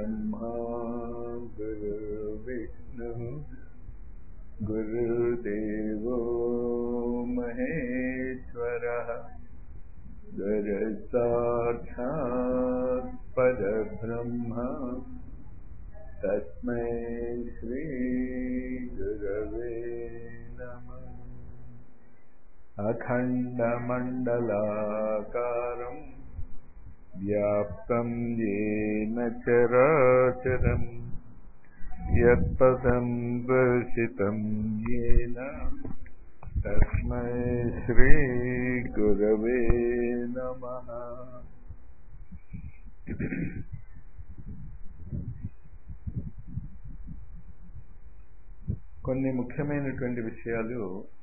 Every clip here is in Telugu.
ब्रह्मा गुरुर्विष्णुः गुरुर्देवो महेश्वरः गुरुसाक्षात् परब्रह्म तस्मै श्री गुरवे नमः। अखण्डमण्डलाकारं व्याप्तं येन चराचरं यत्पदं दर्शितं येन तस्मै श्री गुरवे नमः। కొన్ని ముఖ్యమైనటువంటి విషయాలు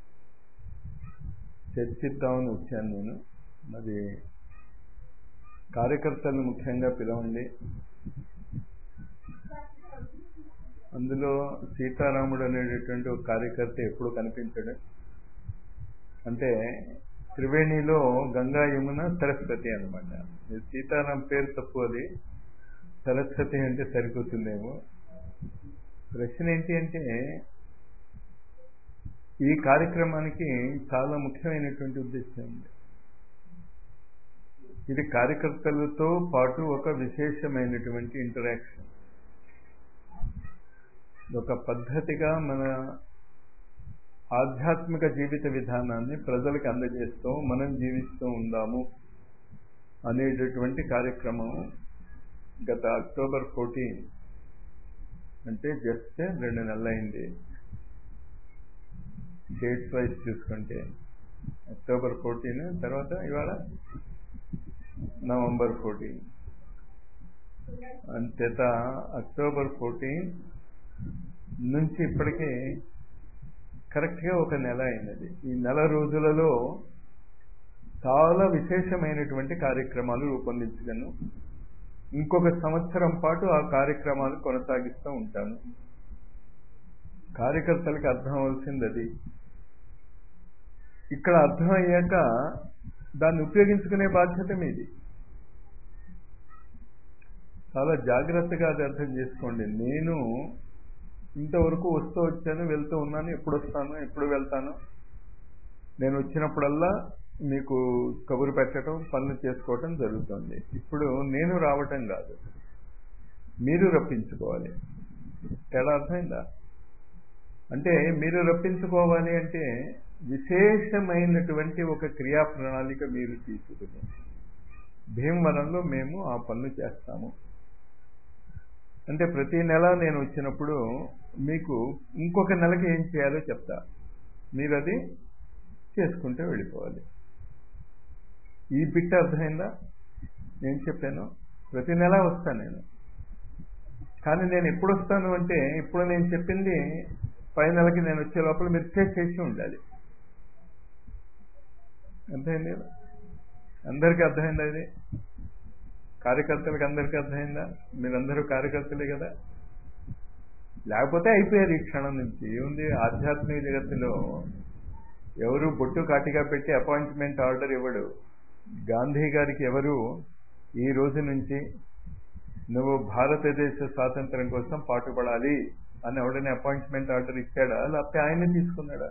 చర్చిద్దామని వచ్చాను నేను. మరి కార్యకర్తలను ముఖ్యంగా పిలవండి. అందులో సీతారాముడు అనేటటువంటి ఒక కార్యకర్త ఎప్పుడు కనిపించడు. అంటే త్రివేణిలో గంగా యమున సరస్వతి అనమాట. సీతారాం పేరు తప్పు, అది సరస్వతి అంటే సరిపోతుందేమో. ప్రశ్న ఏంటి అంటే, ఈ కార్యక్రమానికి చాలా ముఖ్యమైనటువంటి ఉద్దేశం ఉంది. ఇది కార్యకర్తలతో పాటు ఒక విశేషమైనటువంటి ఇంటరాక్షన్. ఒక పద్ధతిగా మన ఆధ్యాత్మిక జీవిత విధానాన్ని ప్రజలకు అందజేస్తూ మనం జీవిస్తూ ఉందాము అనేటటువంటి కార్యక్రమం గత అక్టోబర్ 14, అంటే జస్ట్ 2 నెలలైంది. డేట్స్ వైజ్ చూసుకుంటే అక్టోబర్ 14, తర్వాత ఇవాళ నవంబర్ 14. అంతేత అక్టోబర్ 14 నుంచి ఇప్పటికీ కరెక్ట్గా 1 నెల అయినది. ఈ నెల రోజులలో చాలా విశేషమైనటువంటి కార్యక్రమాలు రూపొందించగలను. ఇంకొక సంవత్సరం పాటు ఆ కార్యక్రమాలు కొనసాగిస్తూ ఉంటాను. కార్యకర్తలకు అర్థం అవ్వాల్సింది అది. ఇక్కడ అర్థమయ్యాక దాన్ని ఉపయోగించుకునే బాధ్యత మీది. చాలా జాగ్రత్తగా అది అర్థం చేసుకోండి. నేను ఇంతవరకు వస్తూ వచ్చాను, వెళ్తూ ఉన్నాను. ఎప్పుడు వస్తాను, ఎప్పుడు వెళ్తాను, నేను వచ్చినప్పుడల్లా మీకు కబురు పెట్టడం, పనులు చేసుకోవటం జరుగుతుంది. ఇప్పుడు నేను రావటం కాదు, మీరు రప్పించుకోవాలి. తేడా అర్థమైందా? అంటే మీరు రప్పించుకోవాలి అంటే విశేషమైనటువంటి ఒక క్రియా ప్రణాళిక మీరు తీసుకుని భీమవరంలో మేము ఆ పనులు చేస్తాము. అంటే ప్రతి నెల నేను వచ్చినప్పుడు మీకు ఇంకొక నెలకి ఏం చేయాలో చెప్తా, మీరు అది చేసుకుంటూ వెళ్ళిపోవాలి. ఈ బిట్ అర్థమైందా? నేను చెప్పాను ప్రతి నెల వస్తాను నేను. కానీ నేను ఎప్పుడు వస్తాను అంటే, ఇప్పుడు నేను చెప్పింది పై నెలకి నేను వచ్చే లోపల మీరు చేసి ఉండాలి. అర్థమైంది? అందరికీ అర్థమైందా? ఇది కార్యకర్తలకు అందరికీ అర్థమైందా? మీరందరూ కార్యకర్తలే కదా. లేకపోతే అయిపోయారు ఈ క్షణం నుంచి. ఏముంది, ఆధ్యాత్మిక జగత్తులో ఎవరు బొట్టు కాటిగా పెట్టి అపాయింట్మెంట్ ఆర్డర్ ఇవ్వడు. గాంధీ గారికి ఎవరు ఈ రోజు నుంచి నువ్వు భారతదేశ స్వాతంత్రం కోసం పాటుపడాలి అని ఎవడని అపాయింట్మెంట్ ఆర్డర్ ఇచ్చాడా? లేకపోతే ఆయనే తీసుకున్నాడా?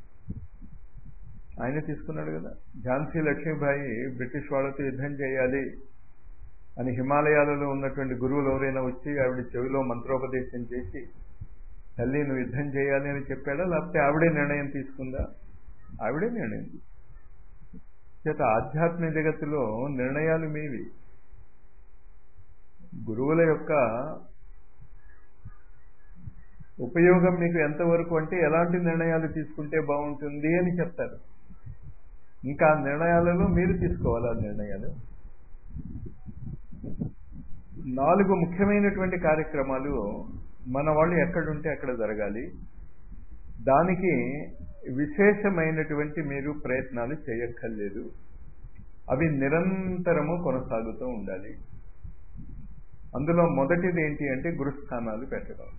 ఆయనే తీసుకున్నాడు కదా. ఝాన్సీ లక్ష్మీబాయి బ్రిటిష్ వాళ్ళతో యుద్ధం చేయాలి అని హిమాలయాలలో ఉన్నటువంటి గురువులు ఎవరైనా వచ్చి ఆవిడ చెవిలో మంత్రోపదేశం చేసి, తల్లి నువ్వు యుద్ధం చేయాలి అని చెప్పాడా? లేకపోతే ఆవిడే నిర్ణయం తీసుకుందా? ఆవిడే నిర్ణయం చేత ఆధ్యాత్మిక జగత్తులో నిర్ణయాలు మీవి. గురువుల యొక్క ఉపయోగం మీకు ఎంతవరకు అంటే, ఎలాంటి నిర్ణయాలు తీసుకుంటే బాగుంటుంది అని చెప్తారు. ఇంకా ఆ నిర్ణయాలలో మీరు తీసుకోవాలి. ఆ నిర్ణయాలు 4 ముఖ్యమైనటువంటి కార్యక్రమాలు మన వాళ్ళు ఎక్కడుంటే అక్కడ జరగాలి. దానికి విశేషమైనటువంటి మీరు ప్రయత్నాలు చేయక్కర్లేదు. అవి నిరంతరము కొనసాగుతూ ఉండాలి. అందులో మొదటిది ఏంటి అంటే గురుస్థానాలు పెట్టడం.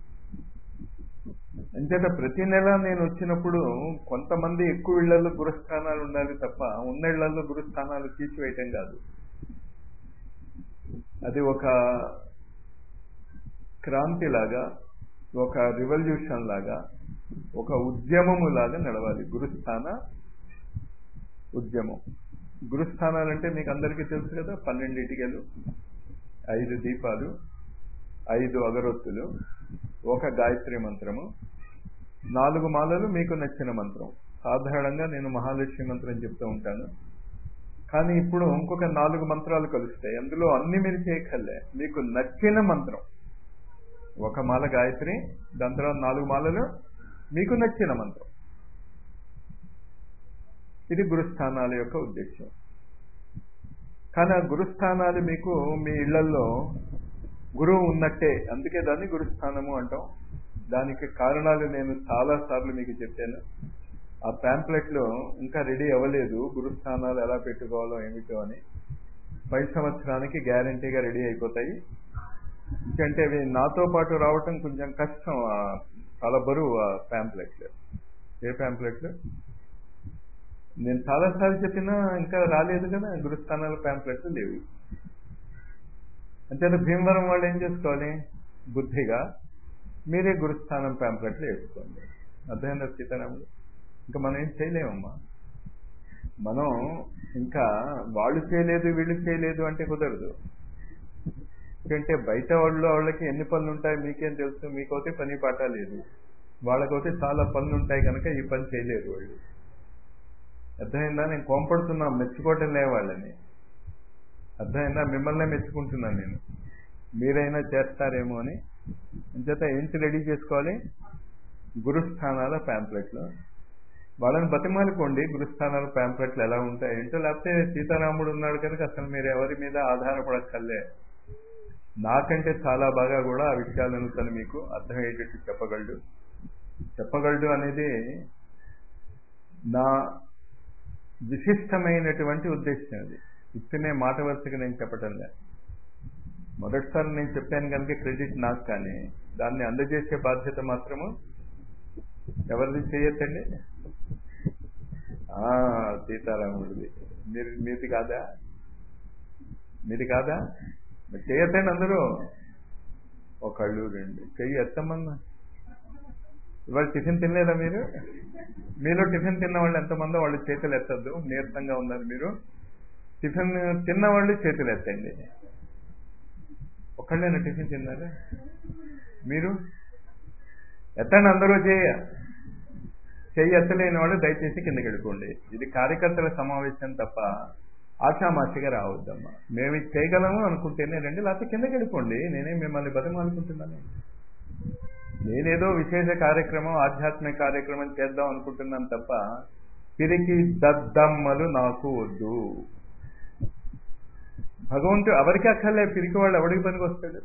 అంచేత ప్రతి నెల నేను వచ్చినప్పుడు కొంతమంది ఎక్కువ ఇళ్లలో గురుస్థానాలు ఉండాలి తప్ప ఉన్న ఇళ్లలో గురుస్థానాలు తీసివేయటం కాదు. అది ఒక క్రాంతిలాగా, ఒక రివల్యూషన్ లాగా, ఒక ఉద్యమము లాగా నడవాలి గురుస్థాన ఉద్యమం. గురుస్థానాలంటే మీకు అందరికీ తెలుసు కదా, 12 ఇటుకలు, 5 దీపాలు, 5 అగరొత్తులు, ఒక గాయత్రి మంత్రము, 4 మాలలు మీకు నచ్చిన మంత్రం. సాధారణంగా నేను మహాలక్ష్మి మంత్రం చెప్తూ ఉంటాను, కానీ ఇప్పుడు ఇంకొక 4 మంత్రాలు కలుస్తాయి. అందులో అన్ని మీరు చేయక్కర్లే, మీకు నచ్చిన మంత్రం. ఒక మాల గాయత్రి, దాని తర్వాత 4 మాలలు మీకు నచ్చిన మంత్రం. ఇది గురుస్థానాల యొక్క ఉద్దేశం. కానీ ఆ గురుస్థానాలు మీకు మీ ఇళ్లల్లో గురువు ఉన్నట్టే, అందుకే దాన్ని గురుస్థానము అంటాం. దానికి కారణాలు నేను చాలాసార్లు మీకు చెప్పాను. ఆ ప్యాంప్లెట్లో ఇంకా రెడీ అవ్వలేదు, గురుస్థానాలు ఎలా పెట్టుకోవాలో ఏమిటో అని. 5 సంవత్సరానికి గ్యారంటీగా రెడీ అయిపోతాయి. ఎందుకంటే అవి నాతో పాటు రావటం కొంచెం కష్టం, చాలా బరువు ఆ ప్యాంప్లెట్లు. ఏ ప్యాంప్లెట్లు నేను చాలాసార్లు చెప్పినా ఇంకా రాలేదు కదా, గురుస్థానాల ప్యాంప్లెట్లు లేవు. అంతేత భీమవరం వాళ్ళు ఏం చేసుకోవాలి, బుద్ధిగా మీరే గురుస్థానం ప్యాంప్లెట్లు వేసుకోండి. అర్థమైందా సీతారాములు? ఇంకా మనం ఏం చేయలేమమ్మా. మనం ఇంకా వాళ్ళు చేయలేదు వీళ్ళు చేయలేదు అంటే కుదరదు. ఎందుకంటే బయట వాళ్ళకి ఎన్ని పనులు ఉంటాయి మీకేం తెలుసు? మీకైతే పని పాట లేదు, వాళ్ళకైతే చాలా పనులు ఉంటాయి కనుక ఈ పని చేయలేరు వాళ్ళు. అర్థమైందా? నేను కోంపడుతున్నా, మెచ్చుకోవటం లే వాళ్ళని. అర్థమైందా? మిమ్మల్నే మెచ్చుకుంటున్నాను నేను, మీరైనా చేస్తారేమో అని. అంచేత ఏంటి రెడీ చేసుకోవాలి, గురుస్థానాల ప్యాంప్లెట్లు. వాళ్ళని బతిమాలుకోండి, గురుస్థానాల ప్యాంప్లెట్లు ఎలా ఉంటాయి ఏంటో. లేకపోతే సీతారాముడు ఉన్నాడు కనుక అసలు మీరు ఎవరి మీద ఆధారపడక్కర్లే. నాకంటే చాలా బాగా కూడా ఆ విషయాలను తను మీకు అర్థమయ్యేటట్టు చెప్పగలడు అనేది నా విశిష్టమైనటువంటి ఉద్దేశం. అది ఇప్పుడే మాట వరుసగా నేను చెప్పటం లే. మొదటిసారి నేను చెప్పాను కనుక క్రెడిట్ నాకు, కానీ దాన్ని అందజేసే బాధ్యత మాత్రము ఎవరిది చేయొద్దండి. సీతారాముడిది. మీది కాదా? మరి చేయొద్దండి అందరూ. ఒకళ్ళు రెండు చెయ్యి ఎత్తమన్నా. ఇవాళ టిఫిన్ తినలేదా మీరు? మీలో టిఫిన్ తిన్న వాళ్ళు ఎంతమందో వాళ్ళు చేతులు ఎత్తద్దు, నీరసంగా ఉన్నారు మీరు. టిఫిన్ తిన్న వాళ్ళు చేతులు ఎత్తండి. ఒకళ్ళైనా టిఫిన్ తిన్నారా మీరు? ఎత్తండి అందరూ. చెయ్యి ఎత్తలేని వాళ్ళు దయచేసి కిందకి వెళ్ళిపోండి. ఇది కార్యకర్తల సమావేశం తప్ప ఆషామాషిగా రావద్దమ్మా. మేము ఇది చేయగలము అనుకుంటేనే రండి, లేకపోతే కిందకి వెళ్ళిపోండి. నేనే మిమ్మల్ని బతిమాలుకుంటున్నాను. నేనేదో విశేష కార్యక్రమం, ఆధ్యాత్మిక కార్యక్రమం చేద్దాం అనుకుంటున్నాను తప్ప పిరికి దద్దమ్మలు నాకు వద్దు. భగవంతుడు ఎవరికి అక్కర్లే, పిరికి వాళ్ళు ఎవడికి పనికి వస్తాడు?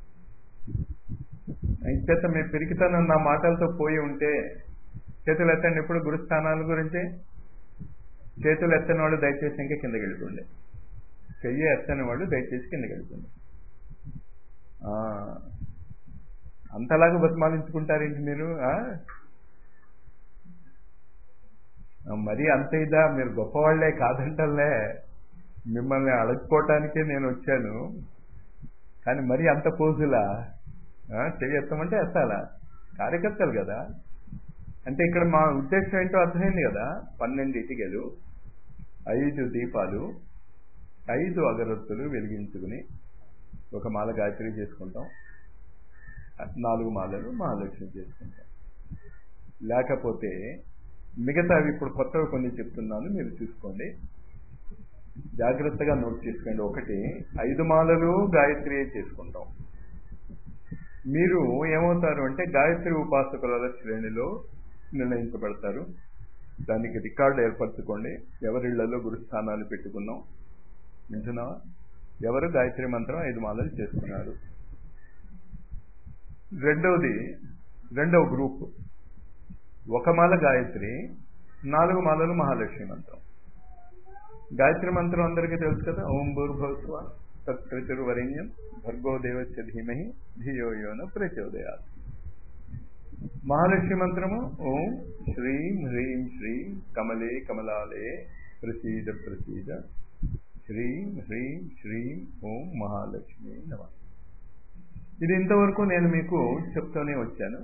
ఇంచేత మీ పిరికితనం నా మాటలతో పోయి ఉంటే చేతులు ఎత్తండి. ఇప్పుడు గురుస్థానాల గురించి చేతులు ఎత్తని వాళ్ళు దయచేసి ఇంకా కిందకి వెళ్ళిపోండి. చెయ్యి ఎత్తని వాళ్ళు దయచేసి కిందకి వెళ్ళిపోండి. అంతలాగా బతిమాలించుకుంటారేంటి మీరు? మరీ అంత ఇదా? మీరు గొప్పవాళ్లే కాదంటలే, మిమ్మల్ని అడుక్కోవటానికే నేను వచ్చాను. కానీ మరీ అంత పోజులా? చెయ్యి ఎత్తమంటే ఎత్తాలా? కార్యకర్తలు కదా. అంటే ఇక్కడ మా ఉద్దేశం ఏంటో అర్థమైంది కదా. 12 ఇటుకలు, 5 దీపాలు, 5 అగరొత్తులు వెలిగించుకుని ఒక మాల గాయత్రి చేసుకుంటాం, 4 మాలలు మహాలక్ష్మి చేసుకుంటాం. లేకపోతే మిగతావి ఇప్పుడు కొత్తవి కొన్ని చెప్తున్నాను, మీరు చూసుకోండి, జాగ్రత్తగా నోట్ చేసుకోండి. 1, 5 మాలలు గాయత్రి చేసుకుంటాం. మీరు ఏమవుతారు అంటే గాయత్రి ఉపాసకుల శ్రేణిలో నిర్ణయించబడతారు. దానికి రికార్డు ఏర్పరచుకోండి. ఎవరిళ్లలో గురుస్థానాలు పెట్టుకున్నాం వింటున్నా, ఎవరు గాయత్రి మంత్రం 5 మాలలు చేసుకున్నారు. రెండవ గ్రూప్ 1 మాల గాయత్రి, 4 మాలలు మహాలక్ష్మి మంత్రం. గాయత్రి మంత్రం అందరికీ తెలుసు కదా. ఓం భూర్భువస్సువః తత్సవితుర్వరేణ్యం భర్గో దేవస్య ధీమహి ధియో యో నః ప్రచోదయాత్. మహాలక్ష్మి మంత్రము ఓం శ్రీం హ్రీం శ్రీం కమలే కమలాలయే ప్రసీద ప్రసీద శ్రీం హ్రీం శ్రీం ఓం మహాలక్ష్మి నమః. ఇది ఇంతవరకు నేను మీకు చెప్తూనే వచ్చాను.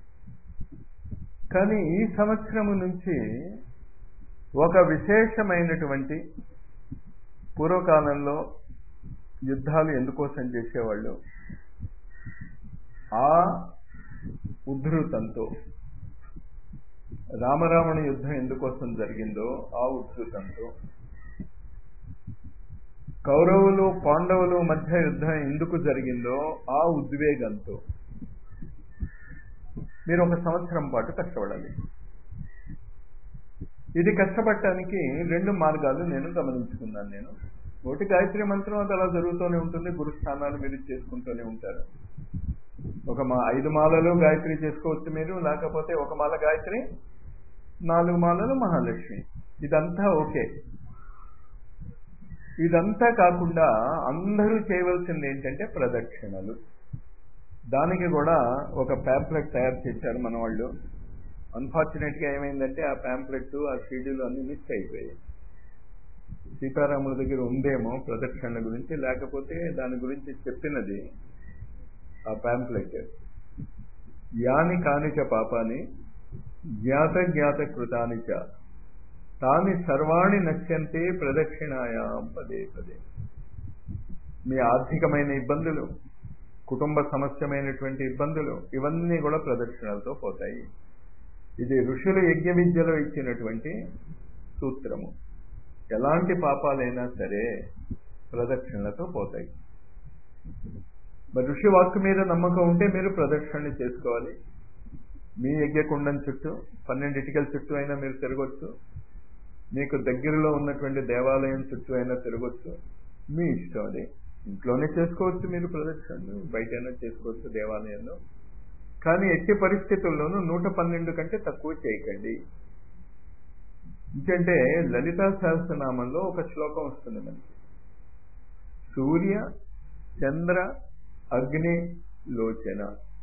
కానీ ఈ సంవత్సరము నుంచి ఒక విశేషమైనటువంటి, పూర్వకాలంలో యుద్ధాలు ఎందుకోసం చేసేవాళ్ళు, ఆ ఉద్ధృతంతో, రామరావణ యుద్ధం ఎందుకోసం జరిగిందో ఆ ఉద్ధృతంతో, కౌరవులు పాండవులు మధ్య యుద్ధం ఎందుకు జరిగిందో ఆ ఉద్వేగంతో మీరు ఒక సంవత్సరం పాటు కష్టపడాలి. ఇది కష్టపడటానికి 2 మార్గాలు నేను గమనించుకున్నాను. ఒకటి గాయత్రి మంత్రం, అది అలా జరుగుతూనే ఉంటుంది. గురుస్థానాలు మీరు చేసుకుంటూనే ఉంటారు. 5 మాలలు గాయత్రి చేసుకోవచ్చు మీరు, లేకపోతే 1 మాల గాయత్రి, 4 మాలలు మహాలక్ష్మి. ఇదంతా ఓకే. ఇదంతా కాకుండా అందరూ చేయవలసింది ఏంటంటే ప్రదక్షిణలు. దానికి కూడా ఒక ప్యాంప్లెట్ తయారు చేశారు మన వాళ్ళు. అన్ఫార్చునేట్గా ఏమైందంటే ఆ ప్యాంప్లెట్, ఆ సీడీలు అన్ని మిస్ అయిపోయాయి. సీతారాముల దగ్గర ఉందేమో ప్రదక్షిణల గురించి, లేకపోతే దాని గురించి చెప్పినది ఆ ప్యాంప్లెట్. యాని కానిచ పాపాని జ్ఞాత జ్ఞాత కృతానిచ తాని సర్వాణి నశ్యంతే ప్రదక్షిణాయాం పదే పదే. మీ ఆర్థికమైన ఇబ్బందులు, కుటుంబ సమస్యమైనటువంటి ఇబ్బందులు, ఇవన్నీ కూడా ప్రదక్షిణలతో పోతాయి. ఇది ఋషులు యజ్ఞ విద్యలో ఇచ్చినటువంటి సూత్రము. ఎలాంటి పాపాలైనా సరే ప్రదక్షిణలతో పోతాయి. మరి ఋషి వాక్కు మీద నమ్మకం ఉంటే మీరు ప్రదక్షిణలు చేసుకోవాలి. మీ యజ్ఞకుండం చుట్టూ 12 ఇటుకల చుట్టూ అయినా మీరు తిరగొచ్చు, మీకు దగ్గరలో ఉన్నటువంటి దేవాలయం చుట్టూ అయినా తిరగొచ్చు, మీ ఇష్టం. అది ఇంట్లోనే చేసుకోవచ్చు మీరు ప్రదక్షిణలు, బయటైనా చేసుకోవచ్చు దేవాలయంలో. కానీ ఎట్టి పరిస్థితుల్లోనూ 112 కంటే తక్కువ చేయకండి. ఎందుకంటే లలితా సహస్రనామంలో ఒక శ్లోకం వస్తుంది మనకి, సూర్య చంద్ర అగ్ని లోచన.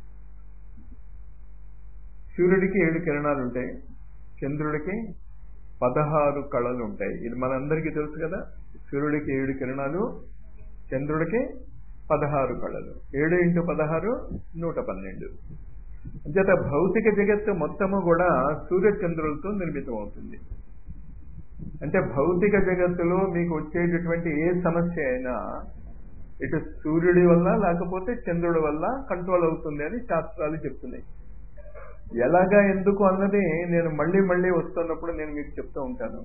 సూర్యుడికి 7 కిరణాలు ఉంటాయి, చంద్రుడికి 16 కళలు ఉంటాయి. ఇది మనందరికీ తెలుసు కదా. సూర్యుడికి 7 కిరణాలు, చంద్రుడికి 16 కళలు. 7 × 16 112. అంచేత భౌతిక జగత్తు మొత్తము కూడా సూర్యచంద్రులతో నిర్మితం అవుతుంది. అంటే భౌతిక జగత్తులో మీకు వచ్చేటటువంటి ఏ సమస్య అయినా ఇటు సూర్యుడి వల్ల లేకపోతే చంద్రుడి వల్ల కంట్రోల్ అవుతుంది అని శాస్త్రాలు చెప్తున్నాయి. ఎలాగా ఎందుకు అన్నది నేను మళ్ళీ మళ్ళీ వస్తున్నప్పుడు నేను మీకు చెప్తూ ఉంటాను.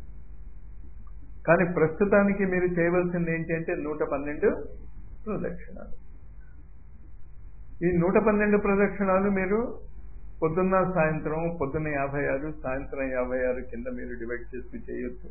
కానీ ప్రస్తుతానికి మీరు చేయవలసింది ఏంటి అంటే 112 ప్రదక్షిణాలు. ఈ 112 ప్రదక్షిణాలు మీరు పొద్దున్న సాయంత్రం, పొద్దున్న 56, సాయంత్రం 56 కింద మీరు డివైడ్ చేసి చేయొచ్చు.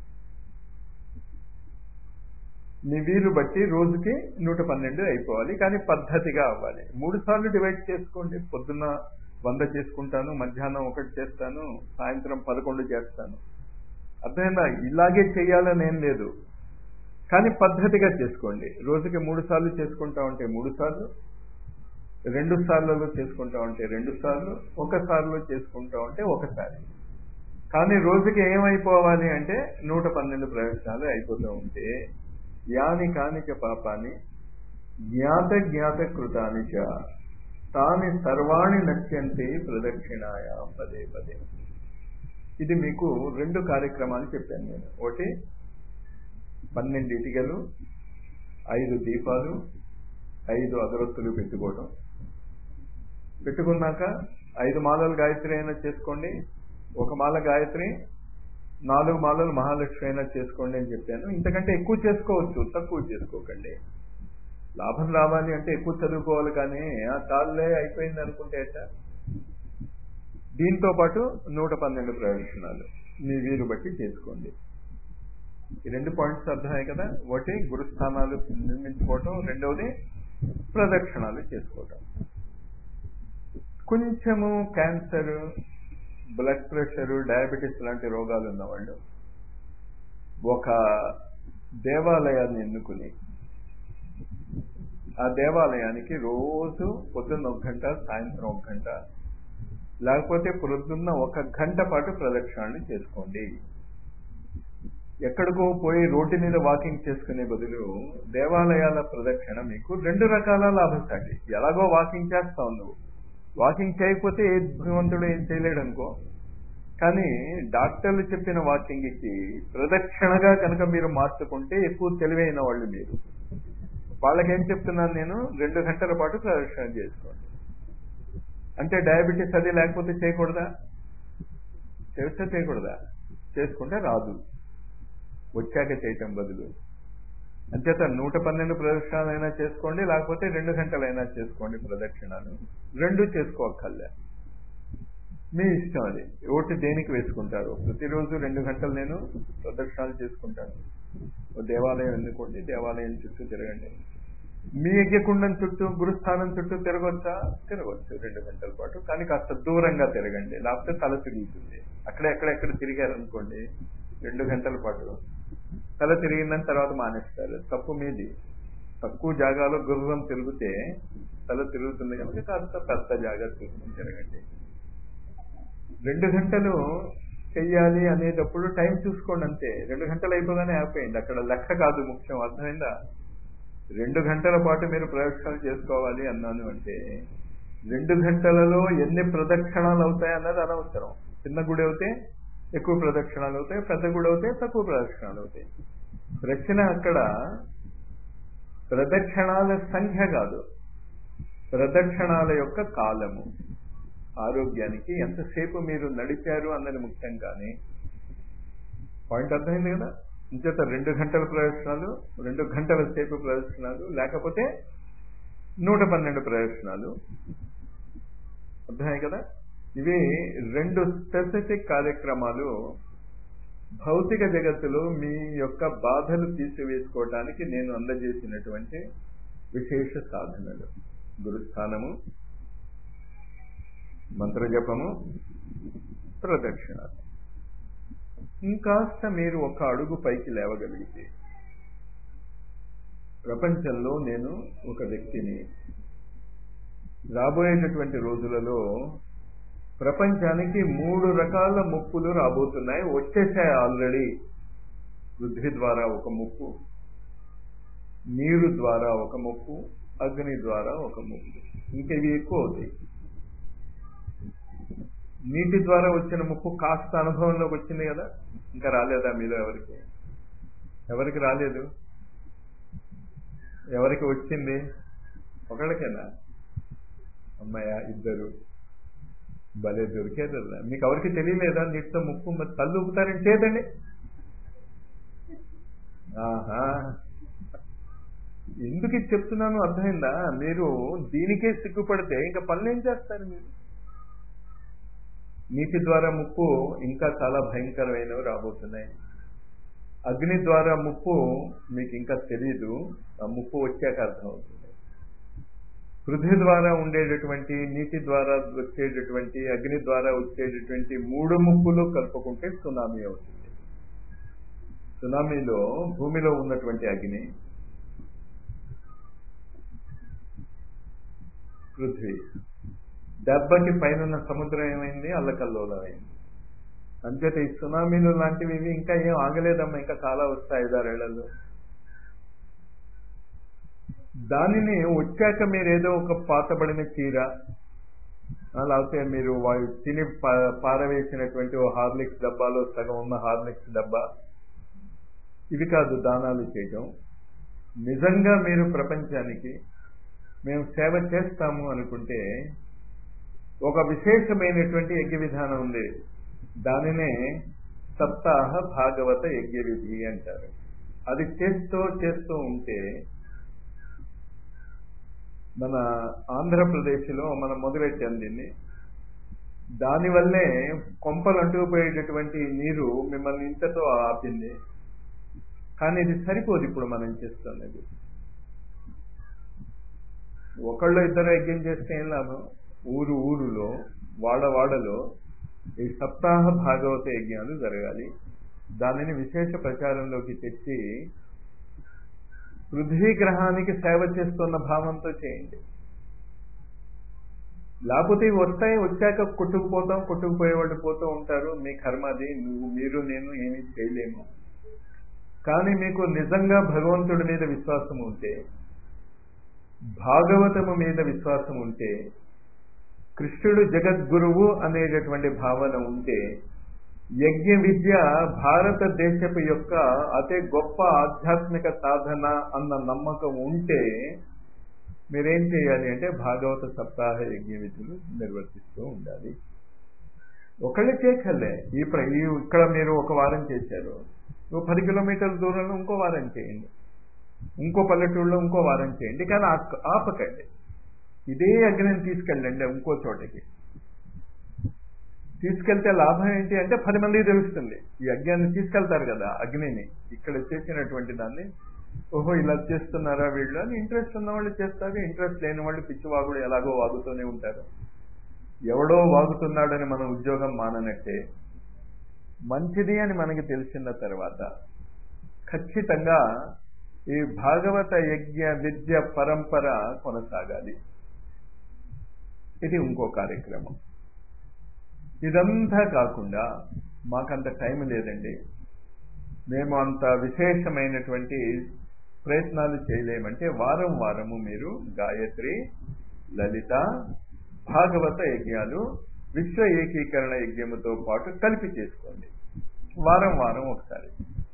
మీ వీలు బట్టి రోజుకి 112 అయిపోవాలి, కానీ పద్ధతిగా అవ్వాలి. 3 సార్లు డివైడ్ చేసుకోండి. పొద్దున్న 100 చేసుకుంటాను, మధ్యాహ్నం 1 చేస్తాను, సాయంత్రం 11 చేస్తాను. అర్థమైందా? ఇలాగే చేయాలని ఏం లేదు, కానీ పద్ధతిగా చేసుకోండి. రోజుకి 3 సార్లు చేసుకుంటా ఉంటే 3 సార్లు, 2 సార్లలో చేసుకుంటా ఉంటే 2 సార్లు, 1 సార్లు చేసుకుంటా ఉంటే 1 సారి. కానీ రోజుకి ఏమైపోవాలి అంటే 112 ప్రదక్షిణాలు అయిపోతూ ఉంటే, యాని కానిచ పాపాన్ని జ్ఞాత జ్ఞాత కృతానిచ తాని సర్వాణి నశ్యంతే ప్రదక్షిణాయా పదే పదే. ఇది మీకు 2 కార్యక్రమాలు చెప్పాను నేను. ఒకటి 12 ఇటుకలు, 5 దీపాలు, 5 అగరొత్తులు పెట్టుకోవడం. పెట్టుకున్నాక 5 మాలలు గాయత్రి అయినా చేసుకోండి, 1 మాల గాయత్రి, 4 మాలలు మహాలక్ష్మి అయినా చేసుకోండి అని చెప్పాను. ఇంతకంటే ఎక్కువ చేసుకోవచ్చు, తక్కువ చేసుకోకండి. లాభం రావాలి అంటే ఎక్కువ చదువుకోవాలి, కానీ ఆ చాలులే అయిపోయింది అనుకుంటే ఎట్టా. దీంతో పాటు 112 ప్రదక్షిణాలు మీ వీలు బట్టి చేసుకోండి. ఈ 2 పాయింట్స్ అర్థమయ్యాయి కదా. ఒకటి గురుస్థానాలు నిర్మించుకోవటం, రెండవది ప్రదక్షిణాలు చేసుకోవటం. కొంచెము క్యాన్సర్, బ్లడ్ ప్రెషర్, డయాబెటీస్ లాంటి రోగాలు ఉన్నవాళ్ళు ఒక దేవాలయాన్ని ఎన్నుకుని ఆ దేవాలయానికి రోజు పొద్దున్న 1 గంట, సాయంత్రం 1 గంట, లేకపోతే పొద్దున్న 1 గంట పాటు ప్రదక్షిణాలు చేసుకోండి. ఎక్కడికో పోయి రోడ్డు మీద వాకింగ్ చేసుకునే బదులు దేవాలయాల ప్రదక్షిణ మీకు 2 రకాల లాభసాటి. ఎలాగో వాకింగ్ చేస్తావు నువ్వు, వాకింగ్ చేయకపోతే ఏ భగవంతుడు ఏం చేయలేడు అనుకో. కానీ డాక్టర్లు చెప్పిన వాకింగ్కి ప్రదక్షిణగా కనుక మీరు మార్చుకుంటే ఎక్కువ తెలివైన వాళ్ళు మీరు. వాళ్ళకేం చెప్తున్నాను నేను, 2 గంటల పాటు ప్రదక్షిణ చేసుకోండి. అంటే డయాబెటీస్ అది లేకపోతే చేయకూడదా? చేస్తే చేయకూడదా? చేసుకుంటే రాదు, వచ్చాక చేయటం బదులు. అంచేత 112 ప్రదక్షిణాలైనా చేసుకోండి, లేకపోతే 2 గంటలైనా చేసుకోండి ప్రదక్షిణాలు. 2 చేసుకోక్కర్లే, మీ ఇష్టం. అది ఓటు దేనికి వేసుకుంటారు. ప్రతిరోజు 2 గంటలు నేను ప్రదక్షిణాలు చేసుకుంటాను. దేవాలయం ఎన్నుకోండి, దేవాలయం చుట్టూ తిరగండి. మీ యజ్ఞకుండం చుట్టూ, గురుస్థానం చుట్టూ తిరగొచ్చా? తిరగవచ్చు 2 గంటల పాటు. కానీ కాస్త దూరంగా తిరగండి, లేకపోతే తల తిరుగుతుంది. ఎక్కడెక్కడ తిరిగారనుకోండి 2 గంటల పాటు తల తిరిగిందని తర్వాత మానేస్తారు. తప్పు మీది. తక్కువ జాగాలో గుర్రం తిరిగితే తల తిరుగుతుంది కనుక కాస్త పెద్ద జాగా చూసుకుని తిరగండి. 2 గంటలు చెయ్యాలి అనేటప్పుడు టైం చూసుకోండి అంతే. 2 గంటలు అయిపోగానే ఆపేయండి. అక్కడ లెక్క కాదు ముఖ్యం, అర్థమైందా? 2 గంటల పాటు మీరు ప్రదక్షిణలు చేసుకోవాలి అన్నాను అంటే 2 గంటలలో ఎన్ని ప్రదక్షిణాలు అవుతాయి అన్నది అనవసరం. చిన్న గుడి అవుతే ఎక్కువ ప్రదక్షిణాలు అవుతాయి, పెద్ద గుడి అవుతే తక్కువ ప్రదక్షిణాలు అవుతాయి. ప్రశ్న అక్కడ ప్రదక్షిణాల సంఖ్య కాదు, ప్రదక్షిణాల యొక్క కాలము. ఆరోగ్యానికి ఎంతసేపు మీరు నడిచారు అన్నది ముఖ్యం. కానీ పాయింట్ అర్థమైంది కదా? ఇంచేత 2 గంటల ప్రదక్షిణాలు, 2 గంటల సేపు ప్రదక్షిణాలు, లేకపోతే 112 ప్రదక్షిణాలు. అర్థమయ్యాయి కదా? ఇవి 2 స్పెసిఫిక్ కార్యక్రమాలు భౌతిక జగత్తులో మీ యొక్క బాధలు తీసివేసుకోవటానికి నేను అందజేసినటువంటి విశేష సాధనలు. గురుస్థానము, మంత్రజపము, ప్రదక్షిణాలు. ఇంకాస్త మీరు ఒక అడుగు పైకి లేవగలిగితే, ప్రపంచంలో నేను ఒక వ్యక్తిని, రాబోయేటటువంటి రోజులలో ప్రపంచానికి 3 రకాల ముప్పులు రాబోతున్నాయి, వచ్చేసాయి ఆల్రెడీ. పృథ్వీ ద్వారా ఒక ముప్పు, నీరు ద్వారా ఒక ముప్పు, అగ్ని ద్వారా ఒక ముప్పు. ఇంకా ఇవి ఎక్కువ అవుతాయి. నీటి ద్వారా వచ్చిన ముప్పు కాస్త అనుభవంలోకి వచ్చింది కదా, ఇంకా రాలేదా మీలో ఎవరికి రాలేదు? ఎవరికి వచ్చింది? ఒకళ్ళకేనా? అమ్మాయ, 2 భలే దొరికేదా? మీకు ఎవరికి తెలియలేదా నీటితో ముప్పు? మరి తల్లు ఊపుతారని చేయదండి. ఆహా, ఎందుకు ఇది చెప్తున్నాను అర్థమైందా? మీరు దీనికే సిగ్గుపడితే ఇంకా పనులు ఏం చేస్తారు మీరు? నీటి ద్వారా ముప్పు ఇంకా చాలా భయంకరమైనవి రాబోతున్నాయి. అగ్ని ద్వారా ముప్పు మీకు ఇంకా తెలీదు, ఆ ముప్పు వచ్చాక అర్థమవుతుంది. పృథ్వీ ద్వారా ఉండేటటువంటి, నీటి ద్వారా వచ్చేటటువంటి, అగ్ని ద్వారా వచ్చేటటువంటి 3 ముప్పులు కలుపుకుంటే సునామీ అవుతుంది. సునామీలో భూమిలో ఉన్నటువంటి అగ్ని, పృథ్వీ, దెబ్బకి పైన సముద్రం ఏమైంది? అల్లకల్లోలమైంది. అంచేత ఈ సునామీలు లాంటివి ఇంకా ఏం ఆగలేదమ్మా, ఇంకా చాలా వస్తాయి 5-6 ఏళ్లలో. దానిని వచ్చాక మీరు ఏదో ఒక పాతబడిన చీర, లేకపోతే మీరు తిని పారవేసినటువంటి ఓ హార్లిక్స్ డబ్బాలో సగం ఉన్న హార్లిక్స్ డబ్బా, ఇవి కాదు దానాలు చేయటం. నిజంగా మీరు ప్రపంచానికి మేము సేవ చేస్తాము అనుకుంటే ఒక విశేషమైనటువంటి యజ్ఞ విధానం ఉంది. దానినే సప్తాహ భాగవత యజ్ఞ విధి అంటారు. అది చేస్తూ ఉంటే మన ఆంధ్రప్రదేశ్లో మనం మొదలెట్టాం దీన్ని. దానివల్లే కొంపలు అంటుకుపోయేటటువంటి నీరు మిమ్మల్ని ఇంతతో ఆపింది. కానీ ఇది సరిపోదు ఇప్పుడు మనం చేస్తున్నది. ఒకళ్ళు 2 యజ్ఞం చేస్తే ఏం లాభం? ఊరులో, వాడలో ఈ సప్తాహ భాగవత యజ్ఞాలు జరగాలి. దానిని విశేష ప్రచారంలోకి తెచ్చి పృథ్వీ గ్రహానికి సేవ చేస్తున్న భావంతో చేయండి. లేకపోతే ఇవి వస్తాయి, వచ్చాక కొట్టుకుపోయేవాళ్ళు పోతూ ఉంటారు. మీ కర్మ అది. మీరు నేను ఏమీ చేయలేము. కానీ మీకు నిజంగా భగవంతుడి మీద విశ్వాసం ఉంటే, భాగవతము మీద విశ్వాసం ఉంటే, కృష్ణుడు జగద్గురువు అనేటటువంటి భావన ఉంటే, యజ్ఞ విద్య భారతదేశపు యొక్క అతి గొప్ప ఆధ్యాత్మిక సాధన అన్న నమ్మకం ఉంటే, మీరేం చేయాలి అంటే భాగవత సప్తాహ యజ్ఞ విధులు నిర్వర్తిస్తూ ఉండాలి. ఒకళ్ళు చేయక్కర్లే. ఇక్కడ మీరు ఒక వారం చేశారు, 10 కిలోమీటర్ల దూరంలో ఇంకో వారం చేయండి, ఇంకో పల్లెటూళ్ళలో ఇంకో వారం చేయండి. కానీ ఆపకండి. ఇదే అగ్నిని తీసుకెళ్ళండి ఇంకో చోటకి. తీసుకెళ్తే లాభం ఏంటి అంటే 10 మందికి తెలుస్తుంది. ఈ యజ్ఞాన్ని తీసుకెళ్తారు కదా, అగ్నిని ఇక్కడ చేసినటువంటి దాన్ని, ఓహో ఇలా చేస్తున్నారా వీళ్ళు అని ఇంట్రెస్ట్ ఉన్న వాళ్ళు చేస్తారు, ఇంట్రెస్ట్ లేని వాళ్ళు పిచ్చివాగుడు ఎలాగో వాగుతూనే ఉంటారు. ఎవడో వాగుతున్నాడని మనం ఉద్యోగం మాననట్టే, మంచిది అని మనకి తెలిసిన తర్వాత ఖచ్చితంగా ఈ భాగవత యజ్ఞ విద్య పరంపర కొనసాగాలి. ఇది ఇంకో కార్యక్రమం. ఇదంతా కాకుండా మాకంత టైం లేదండి, మేము అంత విశేషమైనటువంటి ప్రయత్నాలు చేయలేమంటే వారం వారము మీరు గాయత్రి, లలిత, భాగవత యజ్ఞాలు విశ్వ ఏకీకరణ యజ్ఞముతో పాటు కలిపి చేసుకోండి. వారం వారం ఒకసారి.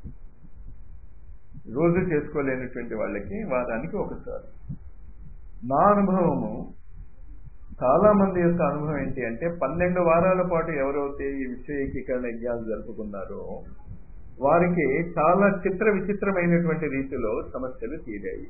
రోజు చేసుకోలేనటువంటి వాళ్ళకి వారానికి ఒకసారి. నా అనుభవము, చాలా మంది యొక్క అనుభవం ఏంటి అంటే 12 వారాల పాటు ఎవరైతే ఈ విశ్వ ఏకీకరణ యజ్ఞాలు జరుపుకున్నారో వారికి చాలా చిత్ర విచిత్రమైనటువంటి రీతిలో సమస్యలు తీరాయి.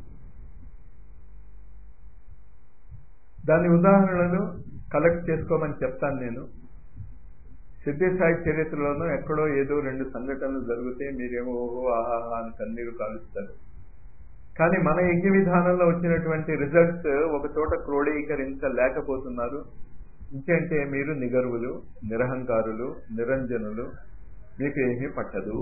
దాని ఉదాహరణలు కలెక్ట్ చేసుకోమని చెప్తాను నేను. సిద్ధిసాయి చరిత్రలోనూ ఎక్కడో ఏదో 2 సంఘటనలు జరిగితే మీరేమో ఓహో ఆహాహా అని కన్నీరు కాలుస్తారు. కానీ మన యజ్ఞ విధానంలో వచ్చినటువంటి రిజల్ట్స్ ఒక చోట క్రోడీకరించలేకపోతున్నారు. ఇంకంటే మీరు నిగర్వులు, నిరహంకారులు, నిరంజనులు, మీకు ఏమీ పట్టదు.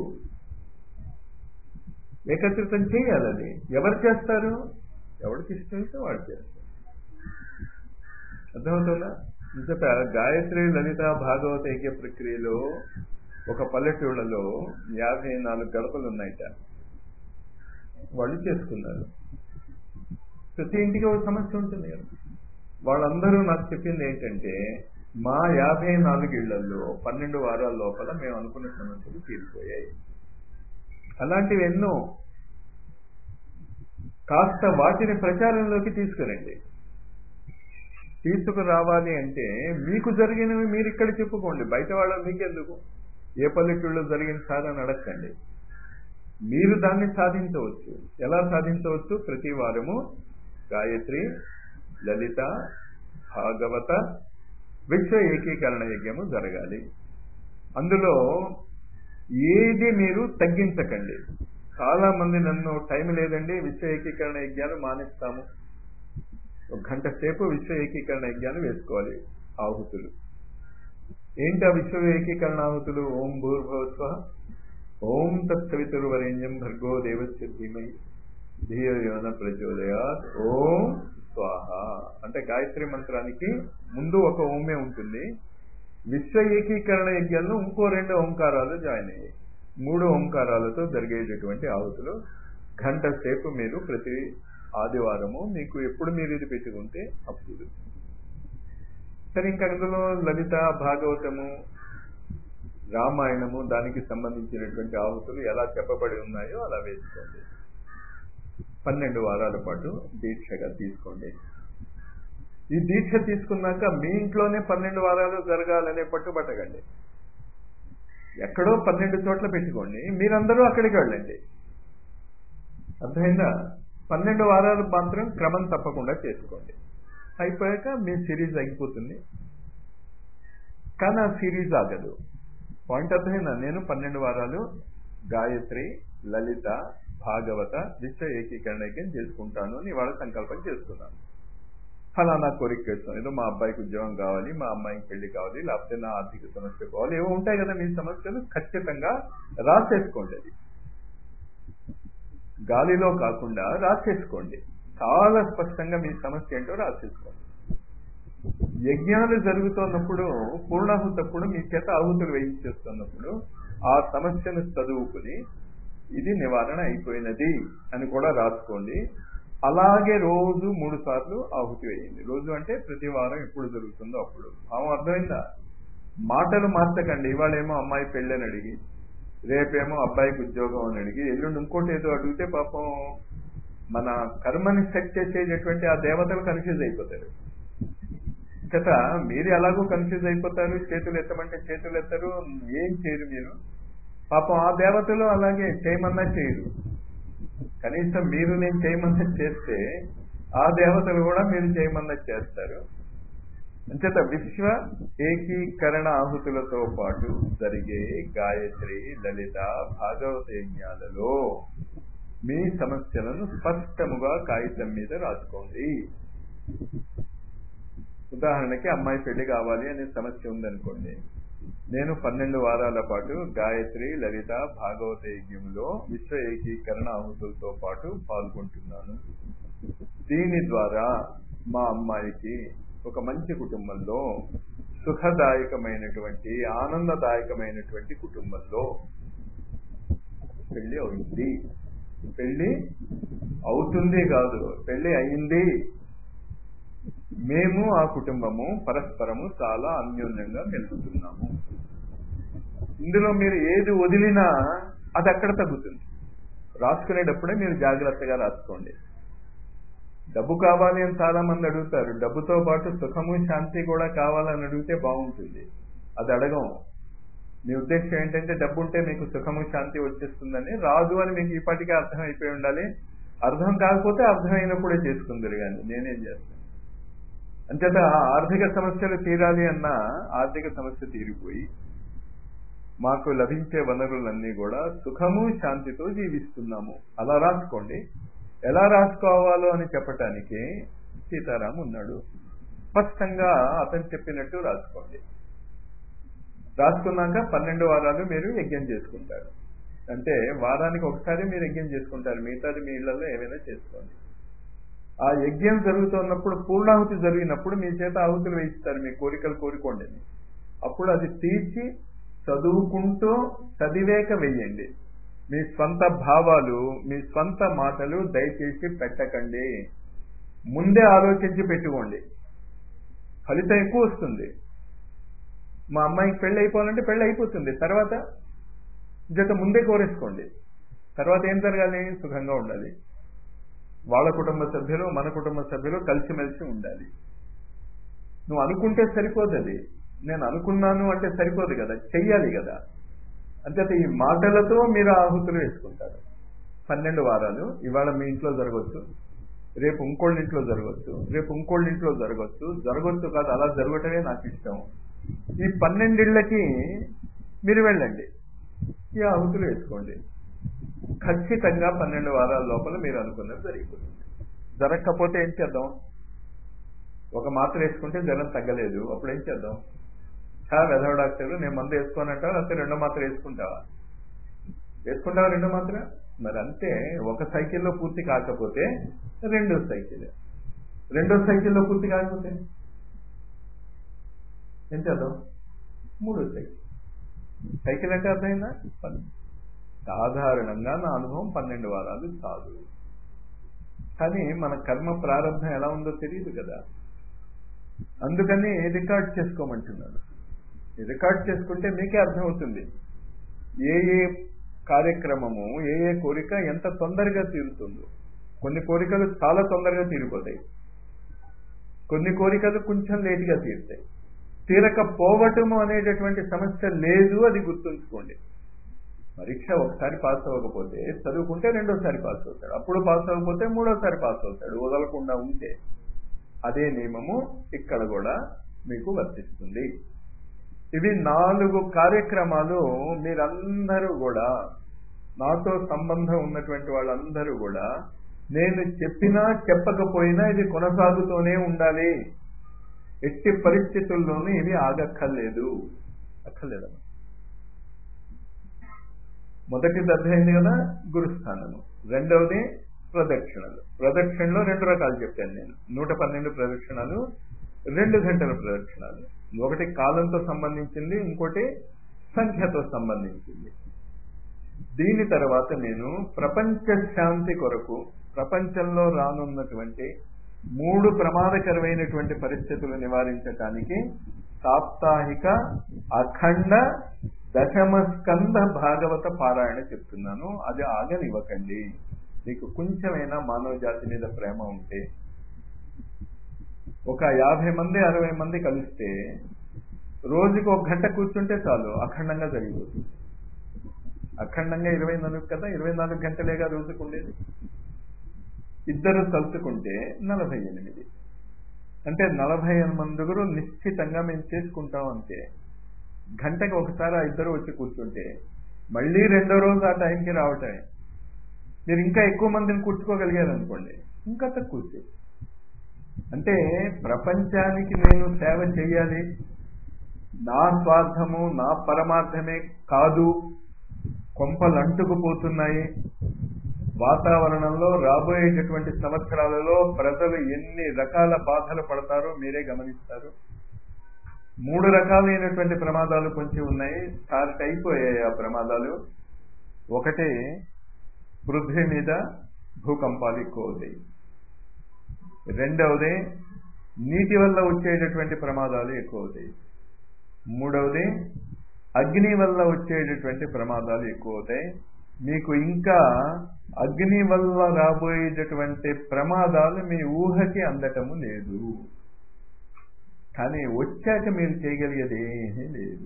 ఏకత్రితం చేయాలి. అది ఎవరు చేస్తారు? ఎవరికి ఇష్టమైతే వాడు చేస్తారు. అర్థమవుతుందా? ఇంత గాయత్రి, లలిత, భాగవత యజ్ఞ ప్రక్రియలో ఒక పల్లెటూళ్ళలో 54 గడపలు ఉన్నాయిట. వాళ్ళు చేసుకున్నారు. ప్రతి ఇంటికి ఒక సమస్య ఉంటుంది కదా. వాళ్ళందరూ నాకు చెప్పింది ఏంటంటే మా 54 ఇళ్లలో 12 వారాల లోపల మేము అనుకున్న సమస్యలు తీరిపోయాయి. అలాంటివి ఎన్నో. కాస్త వాటిని ప్రచారంలోకి తీసుకురండి. తీసుకురావాలి అంటే మీకు జరిగినవి మీరు ఇక్కడ చెప్పుకోండి, బయట వాళ్ళ మీకెందుకు? ఏ పల్లెటూళ్ళలో జరిగిన సార్ అని అడగండి. మీరు దాన్ని సాధించవచ్చు. ఎలా సాధించవచ్చు? ప్రతి వారము గాయత్రి, లలిత, భాగవత విశ్వ ఏకీకరణ యజ్ఞము జరగాలి. అందులో ఏది మీరు తగ్గించకండి. చాలా మంది నన్ను టైం లేదండి విశ్వ ఏకీకరణ యజ్ఞాలు మానేస్తాము, 1 గంట సేపు విశ్వ ఏకీకరణ యజ్ఞాలు వేసుకోవాలి. ఆహుతులు ఏంటి? ఆ విశ్వ ఏకీకరణ ఆహుతులు ఓం భూర్భువస్వ ఓం తత్సవితుర్వరేణ్యం భర్గో దేవస్య ధీమహి ధియో యో న ప్రచోదయాత్ ఓం స్వాహ. అంటే గాయత్రి మంత్రానికి ముందు ఒక ఓమే ఉంటుంది. విశ్వ ఏకీకరణ యజ్ఞంలో ఇంకో 2 ఓంకారాలు జాయిన్ అయ్యాయి. 3 ఓంకారాలతో జరిగేటటువంటి ఆహుతులు 1 గంట సేపు మీరు ప్రతి ఆదివారము మీకు ఎప్పుడు మీరు ఇది పెట్టుకుంటే అప్పుడు. సరే, ఇంకా అందులో లలిత, భాగవతము, రామాయణము దానికి సంబంధించినటువంటి ఆహుతులు ఎలా చెప్పబడి ఉన్నాయో అలా వేసుకోండి. 12 వారాల పాటు దీక్షగా తీసుకోండి. ఈ దీక్ష తీసుకున్నాక మీ ఇంట్లోనే 12 వారాలు జరగాలనే పట్టుబట్టకండి. ఎక్కడో 12 చోట్ల పెట్టుకోండి, మీరందరూ అక్కడికి వెళ్ళండి. అర్థమైందా? 12 వారాలు మాత్రం క్రమం తప్పకుండా చేసుకోండి. అయిపోయాక మీ సిరీస్ అయిపోతుంది. కానీ ఆ సిరీస్ ఆగదు. పాయింట్ అర్థమైందా? నేను 12 వారాలు గాయత్రి, లలిత, భాగవత విశ్వ ఏకీకరణ యజ్ఞం చేసుకుంటాను అని ఇవాళ సంకల్పం చేసుకున్నాను. ఫలానా కోరిక చేస్తాను, ఏదో మా అబ్బాయికి ఉద్యోగం కావాలి, మా అమ్మాయికి పెళ్లి కావాలి, లేకపోతే నా ఆర్థిక సమస్య కావాలి, ఏవో ఉంటాయి కదా మీ సమస్యలు. ఖచ్చితంగా రాసేసుకోండి. అది గాలిలో కాకుండా రాసేసుకోండి. చాలా స్పష్టంగా మీ సమస్య ఏంటో రాసేసుకోండి. యజ్ఞాలు జరుగుతున్నప్పుడు, పూర్ణాహుతప్పుడు మీ చేత ఆహుతులు వేయించేస్తున్నప్పుడు ఆ సమస్యను చదువుకుని ఇది నివారణ అయిపోయినది అని కూడా రాసుకోండి. అలాగే రోజు 3 సార్లు ఆహుతి వేయండి. రోజు అంటే ప్రతి వారం ఎప్పుడు జరుగుతుందో అప్పుడు. భావం అర్థమైందా? మాటలు మార్చకండి. ఇవాళేమో అమ్మాయి పెళ్ళని అడిగి, రేపేమో అబ్బాయికి ఉద్యోగం అని అడిగి, ఎల్లుండి ఇంకోటి ఏదో అడిగితే పాపం మన కర్మని సెట్ చేసేటటువంటి ఆ దేవతలు కన్ఫ్యూజ్ అయిపోతారు. చేత మీరు ఎలాగో కన్ఫ్యూజ్ అయిపోతారు. చేతులు ఎత్తమంటే చేతులు ఎత్తరు, ఏం చేయరు మీరు. పాపం ఆ దేవతలు అలాగే చేయమన్నా చేయరు. కనీసం మీరు నేను చేయమన్నా చేస్తే ఆ దేవతలు కూడా మీరు చేయమన్నా చేస్తారు. అంచేత విశ్వ ఏకీకరణ ఆహుతులతో పాటు జరిగే గాయత్రి, లలిత, భాగవత యజ్ఞాలలో మీ సమస్యలను స్పష్టముగా కాగితం మీద రాసుకోండి. ఉదాహరణకి అమ్మాయి పెళ్లి కావాలి అనే సమస్య ఉందనుకోండి. నేను 12 వారాల పాటు గాయత్రి, లలిత, భాగవత యజ్ఞంలో విశ్వ ఏకీకరణ ఆహుతులతో పాటు పాల్గొంటున్నాను. దీని ద్వారా మా అమ్మాయికి ఒక మంచి కుటుంబంలో, సుఖదాయకమైనటువంటి ఆనందదాయకమైనటువంటి కుటుంబంలో పెళ్లి అవుతుంది. పెళ్లి అవుతుంది కాదు, పెళ్లి అయింది. మేము ఆ కుటుంబము పరస్పరము చాలా అన్యోన్యంగా మెలుగుతున్నాము. ఇందులో మీరు ఏది వదిలినా అది అక్కడ తగ్గుతుంది. రాసుకునేటప్పుడే మీరు జాగ్రత్తగా రాసుకోండి. డబ్బు కావాలి అని చాలా మంది అడుగుతారు. డబ్బుతో పాటు సుఖము, శాంతి కూడా కావాలని అడిగితే బాగుంటుంది. అది అడగం. మీ ఉద్దేశం ఏంటంటే డబ్బు ఉంటే మీకు సుఖము, శాంతి వచ్చేస్తుందని. రాదు అని మీకు ఈపాటికే అర్థం అయిపోయి ఉండాలి. అర్థం కాకపోతే అర్థమైనప్పుడే చేసుకుందరు కానీ నేనేం చేస్తాను. అంచేత ఆర్థిక సమస్యలు తీరాలి అన్నా ఆర్థిక సమస్య తీరిపోయి మాకు లభించే వనరులన్నీ కూడా సుఖము, శాంతితో జీవిస్తున్నాము. అలా రాసుకోండి. ఎలా రాసుకోవాలో అని చెప్పటానికి సీతారాం ఉన్నాడు. స్పష్టంగా అతను చెప్పినట్టు రాసుకోండి. రాసుకున్నాక 12 వారాలు మీరు యజ్ఞం చేసుకుంటారు. అంటే వారానికి ఒకసారి మీరు యజ్ఞం చేసుకుంటారు. మిగతాది మీ ఇళ్లలో ఏమైనా చేసుకోండి. ఆ యజ్ఞం జరుగుతున్నప్పుడు, పూర్ణాహుతి జరిగినప్పుడు మీ చేత ఆహుతులు వేయిస్తారు. మీ కోరికలు కోరుకోండి. అప్పుడు అది తీర్చి చదువుకుంటూ చదివేక వెయ్యండి. మీ స్వంత భావాలు, మీ స్వంత మాటలు దయచేసి పెట్టకండి. ముందే ఆలోచించి పెట్టుకోండి. ఫలితం ఎక్కువ వస్తుంది. మా అమ్మాయికి పెళ్ళి అయిపోవాలంటే పెళ్ళి అయిపోతుంది. తర్వాత జత ముందే కోరేసుకోండి. తర్వాత ఏం జరగాలి? సుఖంగా ఉండాలి. వాళ్ళ కుటుంబ సభ్యులు, మన కుటుంబ సభ్యులు కలిసిమెలిసి ఉండాలి. నువ్వు అనుకుంటే సరిపోదు. అది నేను అనుకున్నాను అంటే సరిపోదు కదా, చెయ్యాలి కదా. అంతే ఈ మాటలతో మీరు ఆహుతులు వేసుకుంటారు. 12 వారాలు. ఇవాళ మీ ఇంట్లో జరగవచ్చు, రేపు ఇంకోళ్ళ ఇంట్లో జరగవచ్చు, రేపు ఇంకోళ్ళ ఇంట్లో జరగవచ్చు. జరగవచ్చు కాదు, అలా జరగటమే నాకు ఇష్టం. ఈ 12 ఇళ్ళకి మీరు వెళ్ళండి, ఈ ఆహుతులు వేసుకోండి. ఖచ్చితంగా 12 వారాల లోపల మీరు అనుకున్నది జరిగిపోతుంది. జరగకపోతే ఏం చేద్దాం? ఒక మాత్ర వేసుకుంటే జ్వరం తగ్గలేదు, అప్పుడు ఏం చేద్దాం? వెధవ డాక్టర్లు నేను మందు వేసుకోనంటావా, లేకపోతే 2వ మాత్ర వేసుకుంటావా? వేసుకుంటావా 2వ మాత్ర? మరి అంతే. ఒక సైకిల్లో పూర్తి కాకపోతే 2వ సైకిల్, 2వ సైకిల్లో పూర్తి కాకపోతే ఏం చేద్దాం? 3వ సైకిల్. సైకిల్ అంటే అర్థమైందా? సాధారణంగా నా అనుభవం 12 వారాలు చాలు. కానీ మన కర్మ ప్రారంభం ఎలా ఉందో తెలియదు కదా. అందుకని రికార్డ్ చేసుకోమంటున్నాను. రికార్డ్ చేసుకుంటే మీకే అర్థమవుతుంది ఏ ఏ కార్యక్రమము, ఏ ఏ కోరిక ఎంత తొందరగా తీరుతుందో. కొన్ని కోరికలు చాలా తొందరగా తీరిపోతాయి, కొన్ని కోరికలు కొంచెం లేటుగా తీరుతాయి. తీరకపోవటము అనేటటువంటి సమస్య లేదు, అది గుర్తుంచుకోండి. పరీక్ష ఒకసారి పాస్ అవ్వకపోతే చదువుకుంటే 2వసారి పాస్ అవుతాడు, అప్పుడు పాస్ అవ్వకపోతే 3వసారి పాస్ అవుతాడు, వదలకుండా ఉంటే. అదే నియమము ఇక్కడ కూడా మీకు వర్తిస్తుంది. ఇవి 4 కార్యక్రమాలు మీరందరూ కూడా, నాతో సంబంధం ఉన్నటువంటి వాళ్ళందరూ కూడా, నేను చెప్పినా చెప్పకపోయినా ఇది కొనసాగుతూనే ఉండాలి. ఎట్టి పరిస్థితుల్లోనూ ఇవి ఆగక్కర్లేదు. అక్కర్లేదమ్మా. మొదటిది అర్థమైంది కదా, గురుస్థానము. రెండవది ప్రదక్షిణలు. ప్రదక్షిణలో 2 రకాలు చెప్పాను నేను. 112 ప్రదక్షిణాలు, 2 గంటల ప్రదక్షిణాలు. ఒకటి కాలంతో సంబంధించింది, ఇంకోటి సంఖ్యతో సంబంధించింది. దీని తర్వాత నేను ప్రపంచ శాంతి కొరకు ప్రపంచంలో రానున్నటువంటి 3 ప్రమాదకరమైనటువంటి పరిస్థితులు నివారించటానికి సాప్తాహిక అఖండ దశమ స్కంద భాగవత పారాయణ చెప్తున్నాను. అది ఆగనివ్వకండి. మీకు కొంచెమైనా మానవ జాతి మీద ప్రేమ ఉంటే ఒక 50 మంది 60 మంది కలిస్తే రోజుకి 1 గంట కూర్చుంటే చాలు, అఖండంగా జరిగిపోతుంది. అఖండంగా 24 కదా, 24 గంటలేగా రోజుకు ఉండేది. ఇద్దరు కలుసుకుంటే 48. అంటే 48 నిశ్చితంగా మేము చేసుకుంటాం. అంతే. గంటకి ఒకసారి ఆ ఇద్దరు వచ్చి కూర్చుంటే మళ్ళీ రెండో రోజు ఆ టైంకి రావటమే. మీరు ఇంకా ఎక్కువ మందిని కూర్చుకోగలిగారు అనుకోండి, ఇంకా తక్కువ. అంటే ప్రపంచానికి నేను సేవ చేయాలి, నా స్వార్థము నా పరమార్థమే కాదు. కొంపలు అంటుకుపోతున్నాయి. వాతావరణంలో రాబోయేటటువంటి సంవత్సరాలలో ప్రజలు ఎన్ని రకాల బాధలు పడతారో మీరే గమనిస్తారు. 3 రకాలైనటువంటి ప్రమాదాలు పొంచి ఉన్నాయి. స్టార్ట్ అయిపోయాయి ఆ ప్రమాదాలు. ఒకటి, పృథ్వీ మీద భూకంపాలు ఎక్కువ అవుతాయి. రెండవది, నీటి వల్ల వచ్చేటటువంటి ప్రమాదాలు ఎక్కువ అవుతాయి. మూడవది, అగ్ని వల్ల వచ్చేటటువంటి ప్రమాదాలు ఎక్కువ అవుతాయి. మీకు ఇంకా అగ్ని వల్ల రాబోయేటటువంటి ప్రమాదాలు మీ ఊహకి అందటము లేదు. కానీ వచ్చాక మీరు చేయగలిగేది ఏమీ లేదు.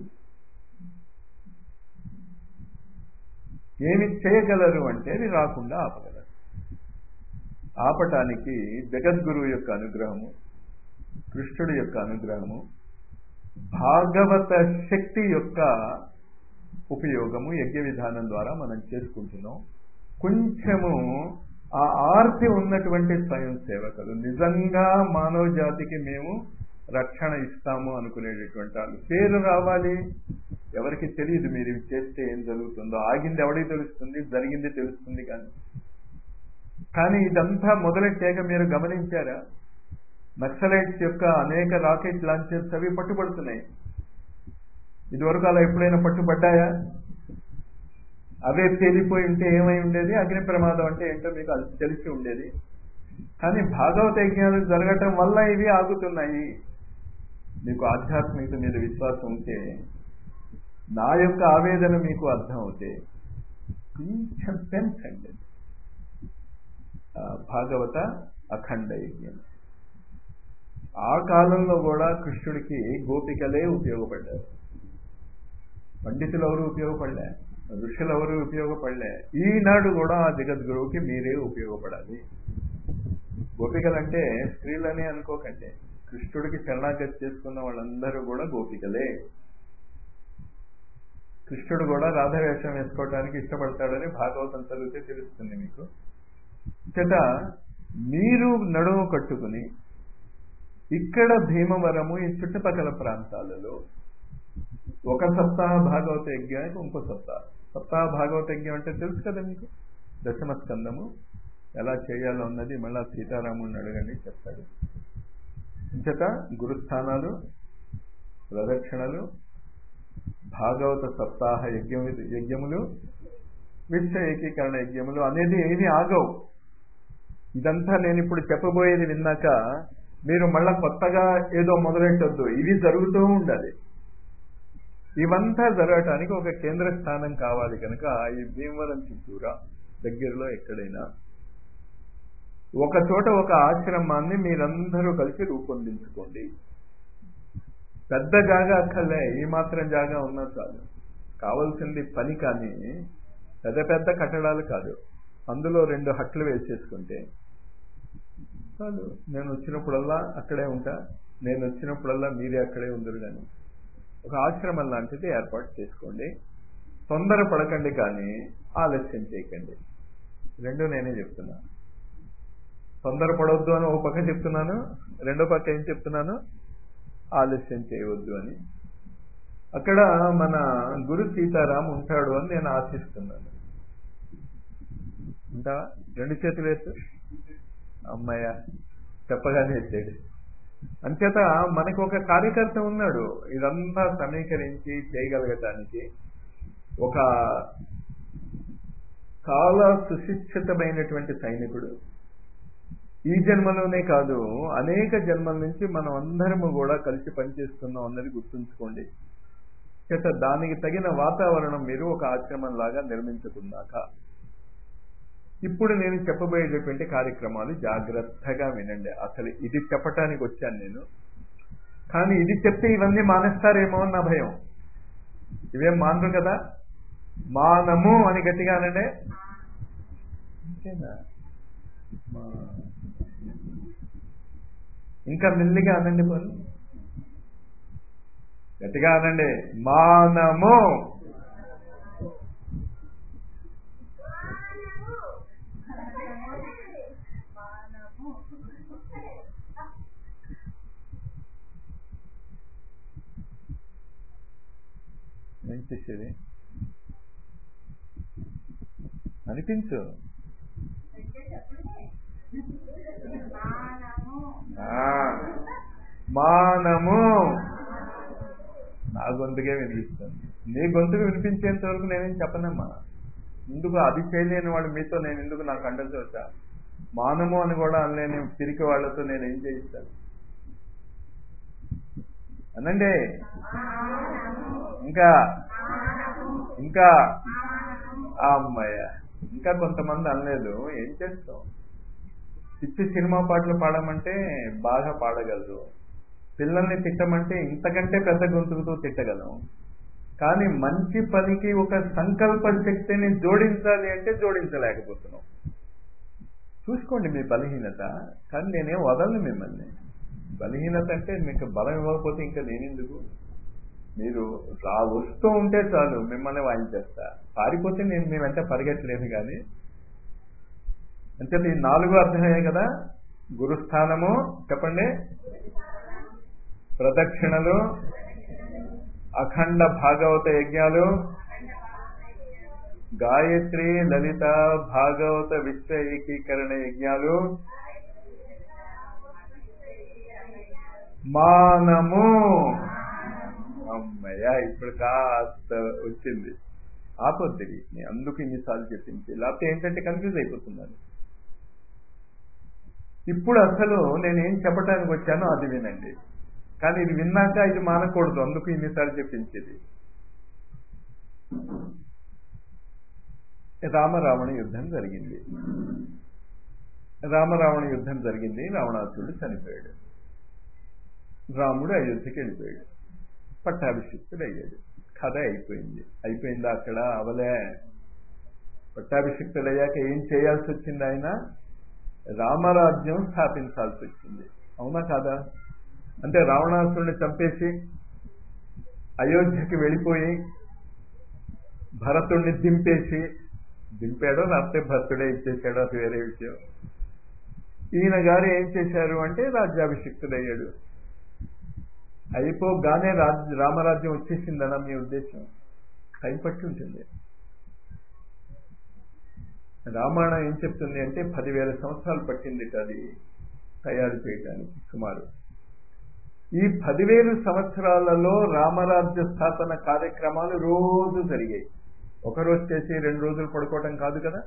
ఏమి చేయగలరు అంటే అది రాకుండా ఆపగలరు. ఆపటానికి జగద్గురువు యొక్క అనుగ్రహము, కృష్ణుడి యొక్క అనుగ్రహము, భాగవత శక్తి యొక్క ఉపయోగము యజ్ఞ విధానం ద్వారా మనం చేసుకుంటున్నాం. కొంచెము ఆ ఆర్తి ఉన్నటువంటి స్వయం సేవకులు, నిజంగా మానవ జాతికి మేము రక్షణ ఇస్తాము అనుకునేటటువంటి వాళ్ళు పేరు రావాలి. ఎవరికి తెలియదు మీరు ఇవి చేస్తే ఏం జరుగుతుందో. ఆగింది ఎవరికి తెలుస్తుంది, జరిగింది తెలుస్తుంది. కానీ ఇదంతా మొదలెట్టాక మీరు గమనించారా? నక్సలైట్స్ యొక్క అనేక రాకెట్ లాంచర్స్ అవి పట్టుబడుతున్నాయి. ఇదివరకు అలా ఎప్పుడైనా పట్టుబడ్డాయా? అవే తేలిపోయి ఉంటే ఏమై ఉండేది? అగ్ని ప్రమాదం అంటే ఏంటో మీకు తెలిసి ఉండేది. కానీ భాగవత యజ్ఞాలు జరగటం వల్ల ఇవి ఆగుతున్నాయి. మీకు ఆధ్యాత్మికత మీద విశ్వాసం ఉంటే, నా యొక్క ఆవేదన మీకు అర్థం అవుతే కొంచెం పెంచండి. భాగవత అఖండ యజ్ఞం. ఆ కాలంలో కూడా కృష్ణుడికి గోపికలే ఉపయోగపడ్డారు. పండితులు ఎవరు ఉపయోగపడలే, ఋషులు ఎవరు ఉపయోగపడలే. ఈనాడు కూడా ఆ జగద్గురువుకి మీరే ఉపయోగపడాలి. గోపికలంటే స్త్రీలని అనుకోకండి. కృష్ణుడికి శరణాగతి చేసుకున్న వాళ్ళందరూ కూడా గోపికలే. కృష్ణుడు కూడా రాధవేషం వేసుకోవటానికి ఇష్టపడతాడని భాగవతం చదివితే తెలుస్తుంది మీకు. చేత మీరు నడుము కట్టుకుని ఇక్కడ భీమవరము ఈ చుట్టుపక్కల ప్రాంతాలలో ఒక సప్తాహ భాగవత యజ్ఞానికి ఇంకో సప్తాహ భాగవత యజ్ఞం అంటే తెలుసు కదా మీకు. దశమ స్కందము ఎలా చేయాలో అన్నది మళ్ళా సీతారాముని అడగండి, చెప్తాడు. ఇంచట గురుస్థానాలు, ప్రదక్షిణలు, భాగవత సప్తాహ యజ్ఞములు, విశ్వ ఏకీకరణ యజ్ఞములు అనేది ఏది ఆగవు. ఇదంతా నేను ఇప్పుడు చెప్పబోయేది విన్నాక మీరు మళ్ళా కొత్తగా ఏదో మొదలెట్టొద్దు. ఇవి జరుగుతూ ఉండాలి. ఇవంతా జరగటానికి ఒక కేంద్ర స్థానం కావాలి. కనుక ఈ భీమవరం చుట్టూరా దగ్గరలో ఎక్కడైనా ఒక చోట ఒక ఆశ్రమాన్ని మీరందరూ కలిసి రూపొందించుకోండి. పెద్ద జాగా అక్కర్లే, ఈ మాత్రం జాగా ఉన్నా చాలు. కావాల్సింది పని, కానీ పెద్ద పెద్ద కట్టడాలు కాదు. అందులో 2 హట్లు వేసేసుకుంటే చాలు. నేను వచ్చినప్పుడల్లా అక్కడే ఉంటా, నేను వచ్చినప్పుడల్లా మీరే అక్కడే ఉందరు. కానీ ఒక ఆశ్రమం లాంటిది ఏర్పాటు చేసుకోండి. తొందర పడకండి, కానీ ఆలస్యం చేయకండి. 2 నేనే చెప్తున్నా. తొందర పడవద్దు అని ఒక పక్క చెప్తున్నాను, రెండో పక్క ఏం చెప్తున్నాను? ఆలస్యం చేయవద్దు అని. అక్కడ మన గురు సీతారాం ఉంటాడు అని నేను ఆశిస్తున్నాను. ఉంటావా? 2 చేతులు ఎత్తు. అమ్మాయ చెప్పగానే ఎత్తాడు. అంచేత మనకు ఒక కార్యకర్త ఉన్నాడు ఇదంతా సమీకరించి చేయగలగటానికి. ఒక చాలా సుశిక్షితమైనటువంటి సైనికుడు. ఈ జన్మలోనే కాదు, అనేక జన్మల నుంచి మనం అందరము కూడా కలిసి పనిచేస్తున్నాం అన్నది గుర్తుంచుకోండి. చేత దానికి తగిన వాతావరణం మీరు ఒక ఆశ్రమంలాగా నిర్మించుకున్నాక ఇప్పుడు నేను చెప్పబోయేటటువంటి కార్యక్రమాలు జాగ్రత్తగా వినండి. అసలు ఇది చెప్పటానికి వచ్చాను నేను, కానీ ఇది చెప్తే ఇవన్నీ మానేస్తారేమో అని నా భయం. ఇవేం మానరు కదా, మానము అని గట్టిగా అనండి. ఇంకేనా? ఇంకా మెల్లిగా అనండి, పోనీ గట్టిగా అనండి. మానము. ఏం చేసేది అనిపించు. మానము. నా గొంతుకే వినిపిస్తుంది. నీ గొంతుకు వినిపించేంత వరకు నేనేం చెప్పనమ్మా. ఎందుకు అది చేయలేని వాడు మీతో నేను ఎందుకు నాకు అండలు చూసా? మానము అని కూడా అనలేని పిరికి వాళ్ళతో నేను ఏం చేయిస్తాను? అనండి. ఇంకా ఇంకా అమ్మాయ ఇంకా కొంతమంది అనలేదు. ఏం చేస్తాం? పిచ్చి సినిమా పాటలు పాడమంటే బాగా పాడగలరు. పిల్లల్ని తిట్టమంటే ఇంతకంటే పెద్ద గొంతుకుతో తిట్టగలం. కానీ మంచి పనికి ఒక సంకల్ప శక్తిని జోడించాలి అంటే జోడించలేకపోతున్నాం. చూసుకోండి మీ బలహీనత. కానీ నేనేం వదలను మిమ్మల్ని. బలహీనత అంటే మీకు బలం ఇవ్వకపోతే ఇంకా నేనెందుకు? మీరు వస్తూ ఉంటే చాలు, మిమ్మల్ని వాయించేస్తా. పారిపోతే నేను మీ వెంట పరిగెట్టలేను. కానీ అంటే ఈ 4 అర్థమయ్యాయి కదా. గురుస్థానము చెప్పండి, ప్రదక్షిణలు, అఖండ భాగవత యజ్ఞాలు, గాయత్రి లలిత భాగవత విశ్వ ఏకీకరణ యజ్ఞాలు, మానము. అమ్మయ్య, ఇప్పుడు కాస్త వచ్చింది. ఆపొద్ది అందుకు ఇన్నిసార్లు చెప్పించి, లేకపోతే ఏంటంటే కన్ఫ్యూజ్ అయిపోతున్నాను. ఇప్పుడు అసలు నేనేం చెప్పడానికి వచ్చానో అది వినండి. కానీ ఇది విన్నాక ఇది మానకూడదు, అందుకు ఇన్నిసార్లు చెప్పించేది. రామరావణ యుద్ధం జరిగింది. రామరావణ యుద్ధం జరిగింది. రావణాసురుడు చనిపోయాడు. రాముడు అయోధ్యకి వెళ్ళిపోయాడు. పట్టాభిషిక్తుడు అయ్యాడు. కథ అయిపోయింది. అయిపోయిందా? అక్కడ అవలే. పట్టాభిషిక్తుడు అయ్యాక ఏం చేయాల్సి వచ్చింది? ఆయన రామరాజ్యం స్థాపించాల్సి వచ్చింది. అవునా కాదా? అంటే రావణాసురుడిని చంపేసి అయోధ్యకి వెళ్ళిపోయి భరతుడిని దింపాడో లేకపోతే భరతుడే ఇచ్చేసాడో అది వేరే విషయం. ఈయన గారు ఏం చేశారు అంటే రాజ్యాభిషిక్తుడయ్యాడు. అయిపోగానే రామరాజ్యం వచ్చేసిందన్న మీ ఉద్దేశం? టైం పట్టి ఉంటుంది. రామాయణం ఏం చెప్తుంది అంటే 10,000 సంవత్సరాలు పట్టింది అది తయారు చేయడానికి సుమారు. ఈ 10,000 సంవత్సరాలలో రామరాజ్య స్థాపన కార్యక్రమాలు రోజు జరిగాయి. ఒకరోజు చేసి 2 రోజులు పడుకోవటం కాదు కదా.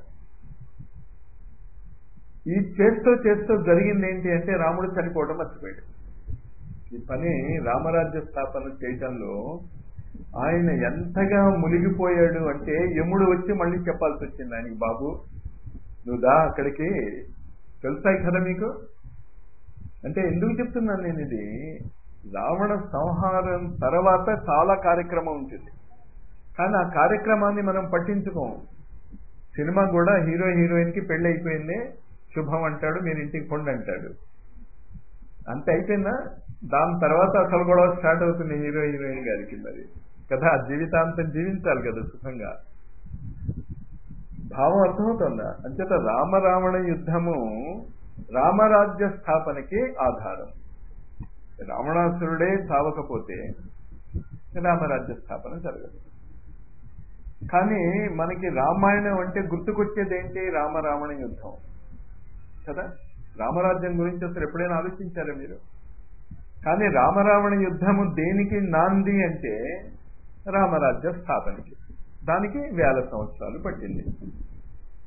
ఈ చేస్తూ జరిగింది ఏంటి అంటే రాముడు చనిపోవడం మర్చిపోయాడు. ఈ పని రామరాజ్య స్థాపన చేయటంలో ఆయన ఎంతగా మునిగిపోయాడు అంటే యముడు వచ్చి మళ్ళీ చెప్పాల్సి వచ్చింది ఆయనకి, బాబు నువ్వు దా అక్కడికి. తెలుసాయి కదా మీకు. అంటే ఎందుకు చెప్తున్నాను నేను ఇది? రావణ సంహారం తర్వాత చాలా కార్యక్రమం ఉంటుంది, కానీ ఆ కార్యక్రమాన్ని మనం పట్టించుకోం. సినిమా కూడా హీరో హీరోయిన్కి పెళ్లి అయిపోయింది, శుభం అంటాడు, మీరు ఇంటికి పొండి అంటాడు, అంతే అయిపోయిందా? దాని తర్వాత అసలు గొడవ స్టార్ట్ అవుతుంది హీరో హీరోయిన్ గారికి. మరి కదా జీవితాంతం జీవించాలి కదా సుఖంగా. భావం అర్థమవుతుందా? అంచేత రామరావణ యుద్ధము రామరాజ్య స్థాపనకి ఆధారం. రావణాసురుడే చావకపోతే రామరాజ్య స్థాపన జరగదు. కానీ మనకి రామాయణం అంటే గుర్తుకొచ్చేది ఏంటి? రామరావణ యుద్ధం కదా. రామరాజ్యం గురించి అసలు ఎప్పుడైనా ఆలోచించారా మీరు? కానీ రామరావణ యుద్ధము దేనికి నాంది అంటే రామరాజ్య స్థాపనకి. దానికి 1000 సంవత్సరాలు పట్టింది.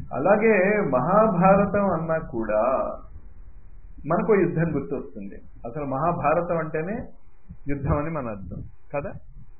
అలాగే మహాభారతం అన్నా కూడా మనకు యుద్ధం గుర్తొస్తుంది. అసలు మహాభారతం అంటేనే యుద్ధం అని మన అర్థం కదా.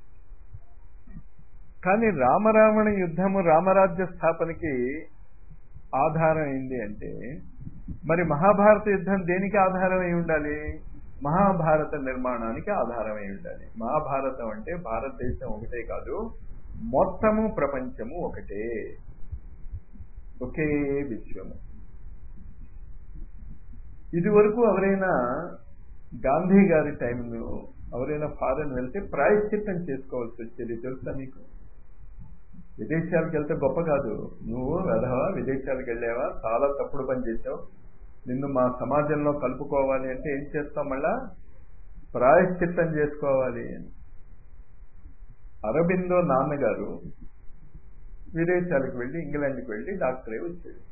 కానీ రామరావణ యుద్ధము రామరాజ్య స్థాపనకి ఆధారం ఏంటి అంటే, మరి మహాభారత యుద్ధం దేనికి ఆధారం అయి ఉండాలి? మహాభారత నిర్మాణానికి ఆధారం అయి ఉండాలి. మహాభారతం అంటే భారతదేశం ఒకటే కాదు, మొత్తము ప్రపంచము ఒకటే, ఒకే విశ్వము. ఇది వరకు ఎవరైనా గాంధీ గారి టైంలో ఎవరైనా ఫారెన్ వెళ్తే ప్రాయశ్చిత్తం చేసుకోవాల్సి వచ్చేది, తెలుసా మీకు? విదేశాలకు వెళ్తే గొప్ప కాదు, నువ్వు వెధవా విదేశాలకు వెళ్ళావా, చాలా తప్పుడు పని చేసావు, నిన్ను మా సమాజంలో కలుపుకోవాలి అంటే ఏం చేస్తాం? మళ్ళా ప్రాయశ్చిత్తం చేసుకోవాలి అని. అరబిందో నాన్నగారు విదేశాలకు వెళ్ళి ఇంగ్లాండ్కి వెళ్ళి డాక్టరే వచ్చాడు.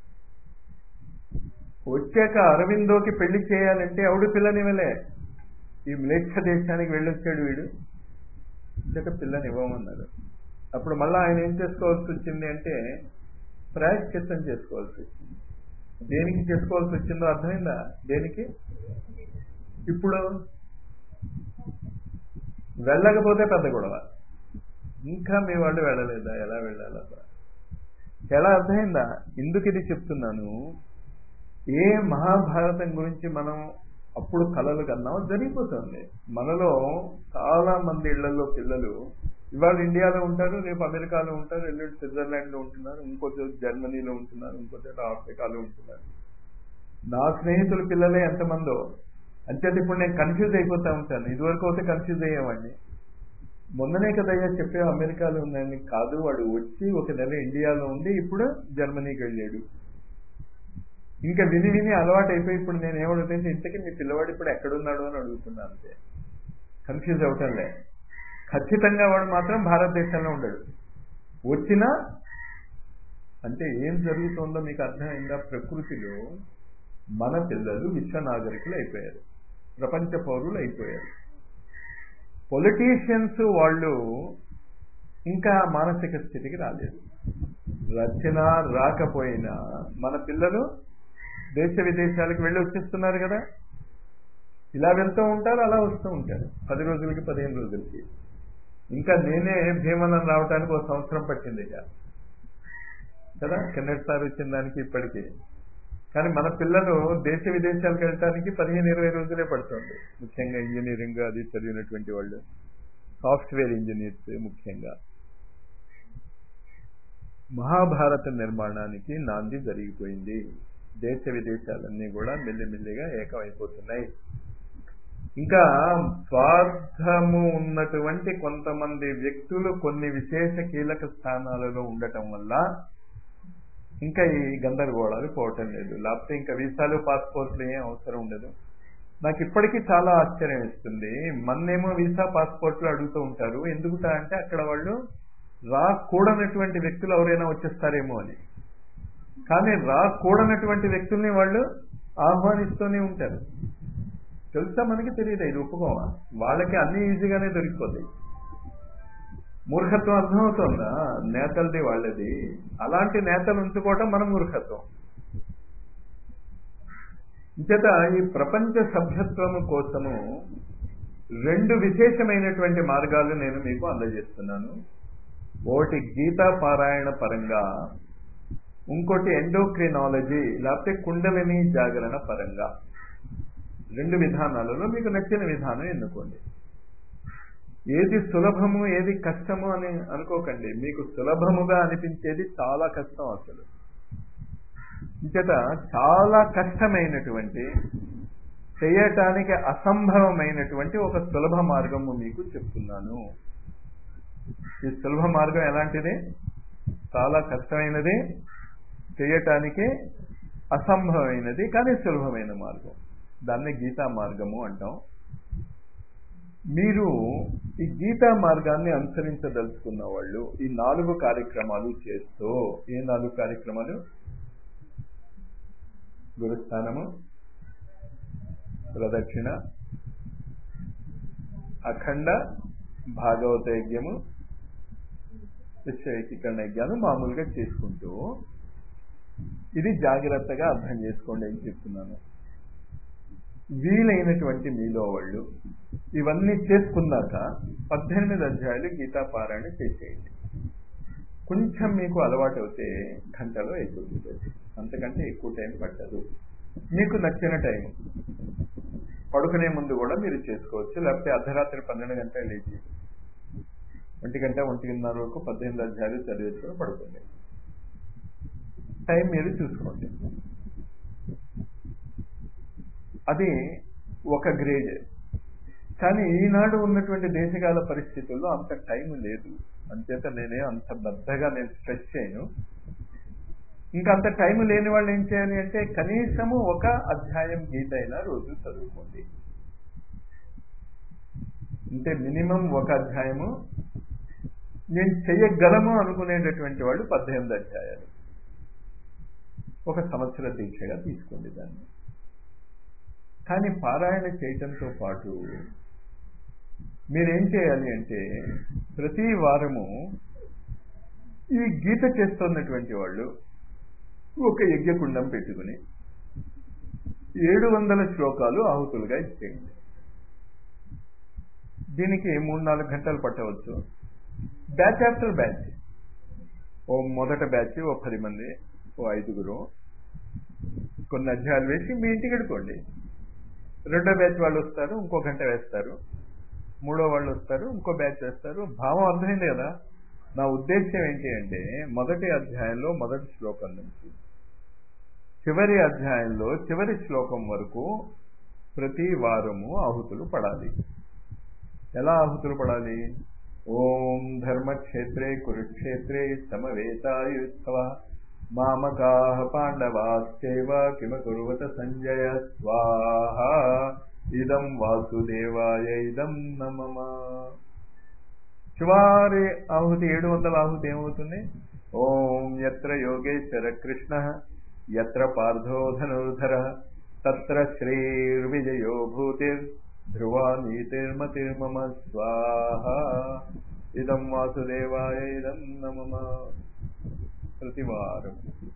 వచ్చాక అరవిందోకి పెళ్లి చేయాలంటే ఎవడు పిల్లనివ్వలే. ఈ మ్లేచ్ఛ దేశానికి వెళ్ళొచ్చాడు వీడు, వచ్చాక పిల్లనివ్వమన్నారు. అప్పుడు మళ్ళీ ఆయన ఏం చేసుకోవాల్సి వచ్చింది అంటే ప్రాయశ్చిత్తం చేసుకోవాల్సి వచ్చింది. దేనికి చేసుకోవాల్సి వచ్చిందో అర్థమైందా? దేనికి? ఇప్పుడు వెళ్ళకపోతే పెద్ద గొడవ, ఇంకా మీ వాళ్ళు వెళ్ళలేదా, ఎలా వెళ్ళాలా? ఎలా అర్థమైందా? ఎందుకు ఇది చెప్తున్నాను? ఏ మహాభారతం గురించి మనం అప్పుడు కలలు కన్నామో జరిగిపోతుంది. మనలో చాలా మంది ఇళ్లలో పిల్లలు ఇవాళ ఇండియాలో ఉంటారు, రేపు అమెరికాలో ఉంటారు, ఎల్లుండి స్విట్జర్లాండ్లో ఉంటున్నారు, ఇంకొక జర్మనీలో ఉంటున్నారు, ఇంకొక ఆఫ్రికాలో ఉంటున్నారు. నా స్నేహితుల పిల్లలే ఎంతమందో. అంచేత ఇప్పుడు నేను కన్ఫ్యూజ్ అయిపోతా ఉంటాను. ఇదివరకు అయితే కన్ఫ్యూజ్ అయ్యేవాడిని. మొన్ననే కదయ్యా చెప్పే అమెరికాలో ఉందని. కాదు, వాడు వచ్చి ఒక నెల ఇండియాలో ఉండి ఇప్పుడు జర్మనీకి వెళ్ళాడు. ఇంకా విని విని అలవాటు అయిపోయి ఇప్పుడు నేను ఏమడుగుతుంటే, ఇంతకీ మీ పిల్లవాడు ఇప్పుడు ఎక్కడున్నాడు అని అడుగుతున్నాను. అంతే, కన్ఫ్యూజ్ అవటంలే. ఖచ్చితంగా వాడు మాత్రం భారతదేశంలో ఉండడు. వచ్చినా అంటే ఏం జరుగుతుందో మీకు అర్థమైందా? ప్రకృతిలో మన పిల్లలు విశ్వ నాగరికులు అయిపోయారు, ప్రపంచ పౌరులు అయిపోయారు. పొలిటీషియన్స్ వాళ్ళు ఇంకా మానసిక స్థితికి రాలేదు. వచ్చినా రాకపోయినా మన పిల్లలు దేశ విదేశాలకు వెళ్ళి వచ్చేస్తున్నారు కదా. ఇలా వెళ్తూ ఉంటారు, అలా వస్తూ ఉంటారు, 10 రోజులకి 15 రోజులకి. ఇంకా నేనే భీమనం రావడానికి 1 సంవత్సరం పట్టింది కదా, కిందటిసారి వచ్చిన దానికి ఇప్పటికీ. కానీ మన పిల్లలు దేశ విదేశాలకు వెళ్ళటానికి 15-20 రోజులే పడుతుంది. ముఖ్యంగా ఇంజనీరింగ్ అది చదివినటువంటి వాళ్ళు, సాఫ్ట్వేర్ ఇంజనీర్స్ ముఖ్యంగా. మహాభారత నిర్మాణానికి నాంది జరిగిపోయింది. దేశ విదేశాలన్నీ కూడా మెల్లిమెల్లిగా ఏకమైపోతున్నాయి. ఇంకా స్వార్థము ఉన్నటువంటి కొంతమంది వ్యక్తులు కొన్ని విశేష కీలక స్థానాలలో ఉండటం వల్ల ఇంకా ఈ గందరగోళాలు పోవటం లేదు. లేకపోతే ఇంకా వీసాలు పాస్పోర్ట్లు ఏం అవసరం ఉండదు. నాకు ఇప్పటికీ చాలా ఆశ్చర్యం ఇస్తుంది. మన్నేమో వీసా పాస్పోర్ట్లు అడుగుతూ ఉంటారు. ఎందుకుటా అంటే అక్కడ వాళ్ళు రాకూడనటువంటి వ్యక్తులు ఎవరైనా వచ్చేస్తారేమో అని. కానీ రాకూడనటువంటి వ్యక్తుల్ని వాళ్ళు ఆహ్వానిస్తూనే ఉంటారు. తెలుసా? మనకి తెలియదు, ఇది ఒప్పుకోవా? వాళ్ళకి అన్ని ఈజీగానే దొరికిపోతాయి. మూర్ఖత్వం అర్థమవుతుందా? నేతలది వాళ్ళది. అలాంటి నేతలు ఉంచుకోవటం మన మూర్ఖత్వం. ఇంచేత ఈ ప్రపంచ సభ్యత్వము కోసము 2 విశేషమైనటువంటి మార్గాలు నేను మీకు అందజేస్తున్నాను. ఒకటి గీతా పారాయణ పరంగా, ఇంకోటి ఎండోక్రినాలజీ లేకపోతే కుండలిని జాగరణ పరంగా. 2 విధానాలలో మీకు నచ్చిన విధానం ఎన్నుకోండి. ఏది సులభము ఏది కష్టము అని అనుకోకండి. మీకు సులభముగా అనిపించేది చాలా కష్టం అసలు. ఇంచేత చాలా కష్టమైనటువంటి, చేయటానికి అసంభవమైనటువంటి ఒక సులభ మార్గము మీకు చెప్తున్నాను. ఈ సులభ మార్గం ఎలాంటిది? చాలా కష్టమైనది, చేయటానికి అసంభవమైనది, కానీ సులభమైన మార్గం. దాన్ని గీతా మార్గము అంటాం. మీరు ఈ గీతా మార్గాన్ని అనుసరించదలుచుకున్న వాళ్ళు ఈ 4 కార్యక్రమాలు చేస్తూ, ఏ 4 కార్యక్రమాలు? గురుస్థానము, ప్రదక్షిణ, అఖండ భాగవత యజ్ఞము, విశ్వ ఏకీకరణ యజ్ఞాలు మామూలుగా చేసుకుంటూ ఇది జాగ్రత్తగా అర్థం చేసుకోండి అని చెప్తున్నాను. వీలైనటువంటి మీలో వాళ్ళు ఇవన్నీ చేసుకున్నాక 18 అధ్యాయాలు గీతా పారాయణ చేసేయండి. కొంచెం మీకు అలవాటు అవుతే గంటలో అయిపోతుంది, అంతకంటే ఎక్కువ టైం పట్టదు. మీకు నచ్చిన టైం పడుకునే ముందు కూడా మీరు చేసుకోవచ్చు, లేకపోతే అర్ధరాత్రి 12 గంటలు లేచి 1 గంట 1:30 వరకు 18 అధ్యాయాలు చదివేసుకొని పడుకోండి. టైం మీరు చూసుకోండి. అది ఒక గ్రేడ్. కానీ ఈనాడు ఉన్నటువంటి దేశకాల పరిస్థితుల్లో అంత టైం లేదు, అంచేత నేనే అంత బద్దగా నేను స్ట్రెస్ చేయను. ఇంకా అంత టైం లేని వాళ్ళు ఏం చేయాలి అంటే కనీసము ఒక అధ్యాయం గీత అయినా రోజు చదువుకోండి. అంటే మినిమం ఒక అధ్యాయము నేను చెయ్యగలము అనుకునేటటువంటి వాళ్ళు 18 అధ్యాయాలు ఒక సంవత్సర దీక్షగా తీసుకోండి దాన్ని. కానీ పారాయణ చేయటంతో పాటు మీరేం చేయాలి అంటే ప్రతి వారము ఈ గీత చేస్తున్నటువంటి వాళ్ళు ఒక యజ్ఞకుండం పెట్టుకుని 700 శ్లోకాలు ఆహుతులుగా ఇచ్చేయండి. దీనికి 3-4 గంటలు పట్టవచ్చు. బ్యాచ్ ఆఫ్టర్ బ్యాచ్, ఓ మొదట బ్యాచ్ ఓ 10 మంది, ఓ 5గురు కొన్ని అధ్యాయాలు వేసి మీ ఇంటికి వెళ్ళిపోండి. రెండో బ్యాచ్ వాళ్ళు వస్తారు, ఇంకో గంట వేస్తారు. మూడో వాళ్ళు వస్తారు, ఇంకో బ్యాచ్ వేస్తారు. భావం అర్థమైంది కదా? నా ఉద్దేశ్యం ఏంటి అంటే మొదటి అధ్యాయంలో మొదటి శ్లోకం నుంచి చివరి అధ్యాయంలో చివరి శ్లోకం వరకు ప్రతి వారము ఆహుతులు పడాలి. ఎలా ఆహుతులు పడాలి? ఓం ధర్మక్షేత్రే కురుక్షేత్రే సమవేతాయుత్సవ మామకాః పాండవాశ్చైవ కిమకుర్వత సంజయ స్వాహ ఇదం వాసుదేవాయ ఇదం నమః. చివరి ఆహుతి 700 ఆహుతి ఏమవుతుంది? ఓం యత్ర యోగేశ్వర కృష్ణ యత్ర పార్థో ధనుర్ధర తత్ర శ్రీర్విజయో భూతిర్ ధ్రువా నీతిర్మతిర్మమ స్వాహ ఇదం వాసుదేవాయ ఇదం నమః. ప్రతివారం.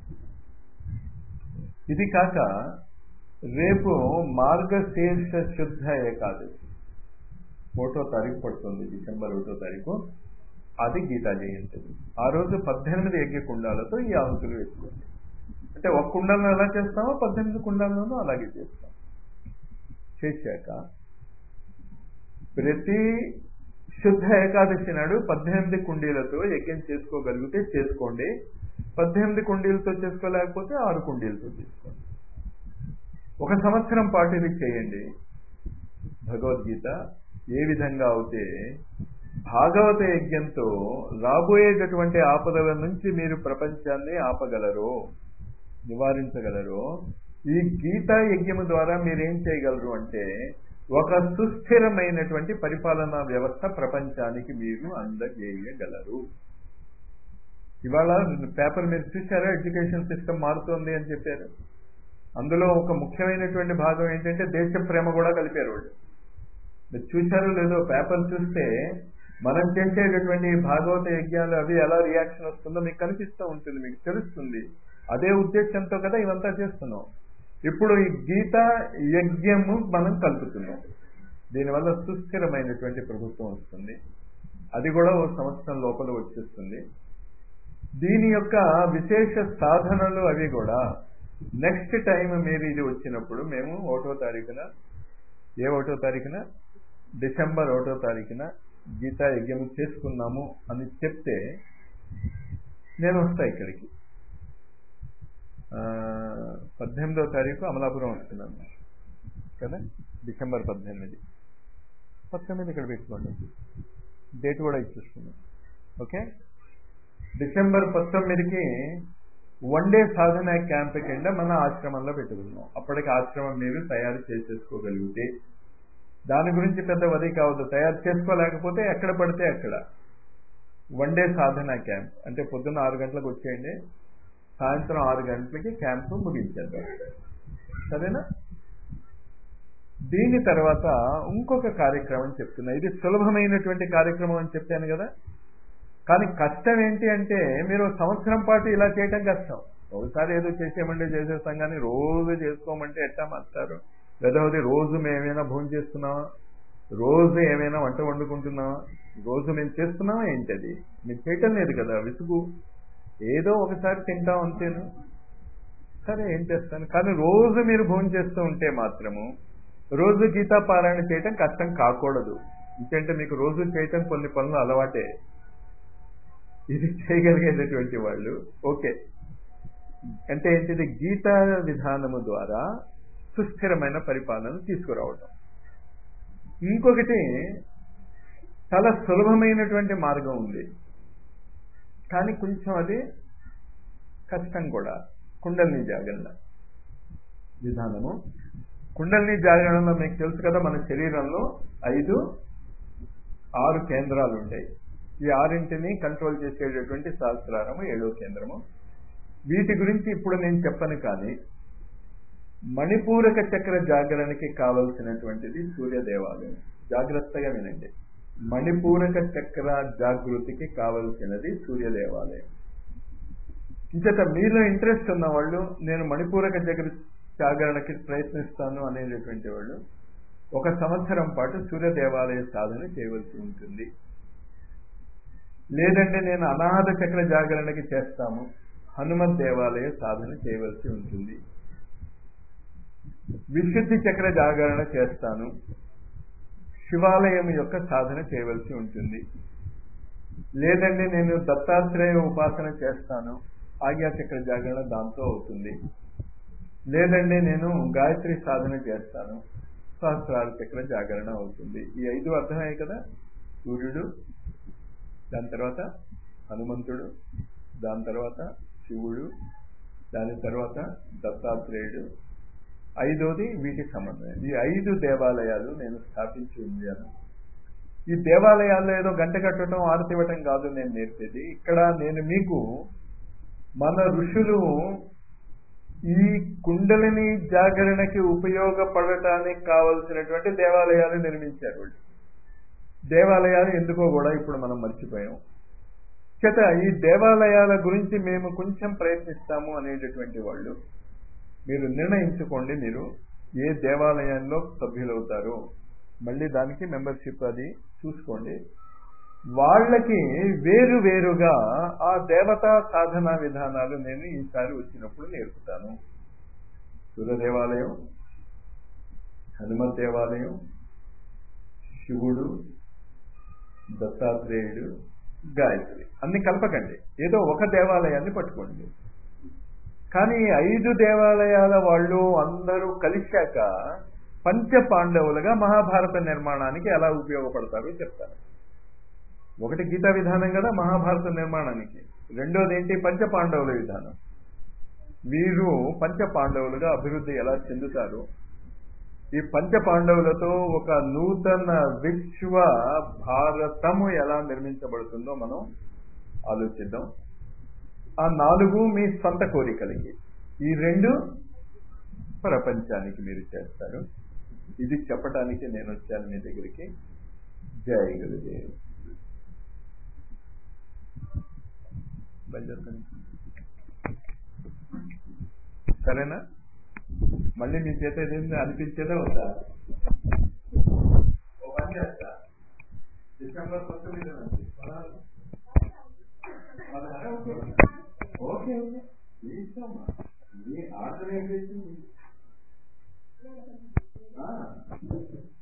ఇది కాక రేపు మార్గశీర్ష శుద్ధ ఏకాదశి 1వ తారీఖు పడుతుంది, డిసెంబర్ 1వ తారీఖు. అది గీతా జయంతి. ఆ రోజు 18 యజ్ఞ కుండాలతో ఈ ఆహుతులు వేసుకోండి. అంటే ఒక కుండాలను ఎలా చేస్తామో 18 కుండాలను అలాగే చేస్తాం. చేశాక ప్రతి శుద్ధ ఏకాదశి నాడు 18 కుండీలతో యజ్ఞం చేసుకోగలిగితే చేసుకోండి. 18 కుండీలతో చేసుకోలేకపోతే 6 కుండీలతో చేసుకోండి. ఒక సంవత్సరం పాటు ఇది చేయండి. భగవద్గీత ఏ విధంగా అయితే భాగవత యజ్ఞంతో రాబోయేటటువంటి ఆపదల నుంచి మీరు ప్రపంచాన్ని ఆపగలరో, నివారించగలరో, ఈ గీతా యజ్ఞము ద్వారా మీరేం చేయగలరు అంటే ఒక సుస్థిరమైనటువంటి పరిపాలనా వ్యవస్థ ప్రపంచానికి మీరు అందజేయగలరు. ఇవాళ పేపర్ మీరు చూసారా? ఎడ్యుకేషన్ సిస్టమ్ మారుతోంది అని చెప్పారు. అందులో ఒక ముఖ్యమైనటువంటి భాగం ఏంటంటే దేశ ప్రేమ కూడా కలిపారు వాళ్ళు. మీరు చూసారో లేదో పేపర్ చూస్తే మనం చేసేటటువంటి భాగవత యజ్ఞాలు అవి ఎలా రియాక్షన్ వస్తుందో మీకు కనిపిస్తూ ఉంటుంది, మీకు తెలుస్తుంది. అదే ఉద్దేశంతో కదా ఇవంతా చేస్తున్నాం. ఇప్పుడు ఈ గీతా యజ్ఞము మనం కలుపుతున్నాం. దీనివల్ల సుస్థిరమైనటువంటి ప్రభుత్వం వస్తుంది. అది కూడా ఓ సంవత్సరం లోపల వచ్చేస్తుంది. దీని యొక్క విశేష సాధనలు అవి కూడా నెక్స్ట్ టైం మీరు ఇది వచ్చినప్పుడు మేము 1వ తారీఖున డిసెంబర్ 1వ తారీఖున గీతా యజ్ఞం చేసుకున్నాము అని చెప్తే నేను వస్తా ఇక్కడికి. 18వ తారీఖు అమలాపురం వస్తున్నాను కదా, డిసెంబర్ 19 ఇక్కడ పెట్టుకోండి, డేట్ కూడా ఇచ్చేస్తున్నాను. ఓకే, డిసెంబర్ 19కి 1 డే సాధన క్యాంప్ కింద మన ఆశ్రమంలో పెట్టుకున్నాం. అప్పటికి ఆశ్రమం మీరు తయారు చేసేసుకోగలిగితే దాని గురించి పెద్ద వది కావద్దు. తయారు చేసుకోలేకపోతే ఎక్కడ పడితే అక్కడ 1 డే సాధన క్యాంప్ అంటే పొద్దున్న 6 గంటలకు వచ్చేయండి, సాయంత్రం 6 గంటలకి క్యాంపు ముగించేద్దాం. సరేనా? దీని తర్వాత ఇంకొక కార్యక్రమం చెప్తున్నా. ఇది సులభమైనటువంటి కార్యక్రమం అని చెప్పాను కదా, కానీ కష్టం ఏంటి అంటే మీరు సంవత్సరం పాటు ఇలా చేయటం కష్టం. ఒకసారి ఏదో చేసేయమంటే చేసేస్తాం, కానీ రోజు చేసుకోమంటే ఎట్టా మాస్టారు? లేకపోతే రోజు మేమేమైనా భోజనం చేస్తున్నావా? రోజు ఏమైనా వంట వండుకుంటున్నావా? రోజు మేము చేస్తున్నావా ఏంటది? మేము చేయటం లేదు కదా, విసుగు. ఏదో ఒకసారి తింటాం అంతేను. సరే ఏం చేస్తాను, కానీ రోజు మీరు భోజనం చేస్తూ ఉంటే మాత్రము రోజు గీతా పారాయణ చేయటం కష్టం కాకూడదు. ఎందుకంటే మీకు రోజు చేయటం కొన్ని పనులు అలవాటే. ఇది చేయగలిగేటటువంటి వాళ్ళు ఓకే. అంటే ఏంటిది? గీతా విధానము ద్వారా సుస్థిరమైన పరిపాలన తీసుకురావటం. ఇంకొకటి చాలా సులభమైనటువంటి మార్గం ఉంది, కానీ కొంచెం అది కష్టం కూడా. కుండలిని జాగరణ విధానము. కుండలిని జాగరణలో మీకు తెలుసు కదా, మన శరీరంలో 6 కేంద్రాలు ఉంటాయి. ఈ 6ంటిని కంట్రోల్ చేసేటటువంటి సహస్రారము 7వ కేంద్రము. వీటి గురించి ఇప్పుడు నేను చెప్పను, కానీ మణిపూరక చక్ర జాగరణకి కావలసినటువంటిది సూర్య దేవాలయం. జాగ్రత్తగా వినండి. మణిపూరక చక్ర జాగృతికి కావలసినది సూర్య దేవాలయం. ఇంచేత మీలో ఇంట్రెస్ట్ ఉన్న వాళ్ళు, నేను మణిపూరక జాగరణకి ప్రయత్నిస్తాను అనేటటువంటి వాళ్ళు 1 సంవత్సరం పాటు సూర్య దేవాలయ సాధన చేయవలసి ఉంటుంది. లేదంటే నేను అనాహత చక్ర జాగరణకి చేస్తాము, హనుమత్ దేవాలయ సాధన చేయవలసి ఉంటుంది. విశుద్ధి చక్ర జాగరణ చేస్తాను, శివాలయం యొక్క సాధన చేయవలసి ఉంటుంది. లేదంటే నేను దత్తాత్రేయ ఉపాసన చేస్తాను, ఆజ్ఞాచక్ర జాగరణ దాంతో అవుతుంది. లేదంటే నేను గాయత్రి సాధన చేస్తాను, సహస్రార చక్ర జాగరణ అవుతుంది. ఈ 5 అర్థమయ్యాయి కదా. సూర్యుడు, దాని తర్వాత హనుమంతుడు, దాని తర్వాత శివుడు, దాని తర్వాత దత్తాత్రేయుడు, 5వది వీటి సంబంధం. ఈ 5 దేవాలయాలు నేను స్థాపించి ఉంచాను. ఈ దేవాలయాల్లో ఏదో గంట కట్టడం, ఆరతి ఇవ్వటం కాదు నేను నేర్పేది. ఇక్కడ నేను మీకు మన ఋషులు ఈ కుండలిని జాగరణకి ఉపయోగపడటానికి కావలసినటువంటి దేవాలయాలు నిర్మించారు. దేవాలయాలు ఎందుకో కూడా ఇప్పుడు మనం మర్చిపోయాం. చేత ఈ దేవాలయాల గురించి మేము కొంచెం ప్రయత్నిస్తాము అనేటటువంటి వాళ్ళు మీరు నిర్ణయించుకోండి, మీరు ఏ దేవాలయంలో సభ్యులవుతారో. మళ్ళీ దానికి మెంబర్షిప్ అది చూసుకోండి. వాళ్ళకి వేరువేరుగా ఆ దేవతా సాధనా విధానాలు నేను ఈసారి వచ్చినప్పుడు నేర్పుతాను. సూర్య దేవాలయం, హనుమత్ దేవాలయం, శివుడు, దత్తాత్రేయుడు, గాయత్రి అన్ని కలపకండి, ఏదో ఒక దేవాలయాన్ని పట్టుకోండి. కానీ 5 దేవాలయాల వాళ్ళు అందరూ కలిశాక పంచ పాండవులుగా మహాభారత నిర్మాణానికి ఎలా ఉపయోగపడతారో చెప్తారు. ఒకటి గీతా విధానం కదా మహాభారత నిర్మాణానికి, రెండోది ఏంటి? పంచ పాండవుల విధానం. వీరు పంచ పాండవులుగా అభివృద్ధి ఎలా చెందుతారు, ఈ పంచ పాండవులతో ఒక నూతన విశ్వ భారతము ఎలా నిర్మించబడుతుందో మనం ఆలోచిద్దాం. ఆ 4 మీ సొంత కోరికలకి, ఈ 2 ప్రపంచానికి మీరు చేస్తారు. ఇది చెప్పడానికి నేను వచ్చాను మీ దగ్గరికి. జై గురుదేవ్. సరేనా? మళ్ళీ మీ చేత ఏదైనా అనిపించేదా వద్దా? ఓ పని చేస్తా, డిసెంబర్ 19 నుంచి 16 ఓకే ఓకే మీ ఇష్టమ్మా, మీ ఆర్డర్ ఏం చేసింది?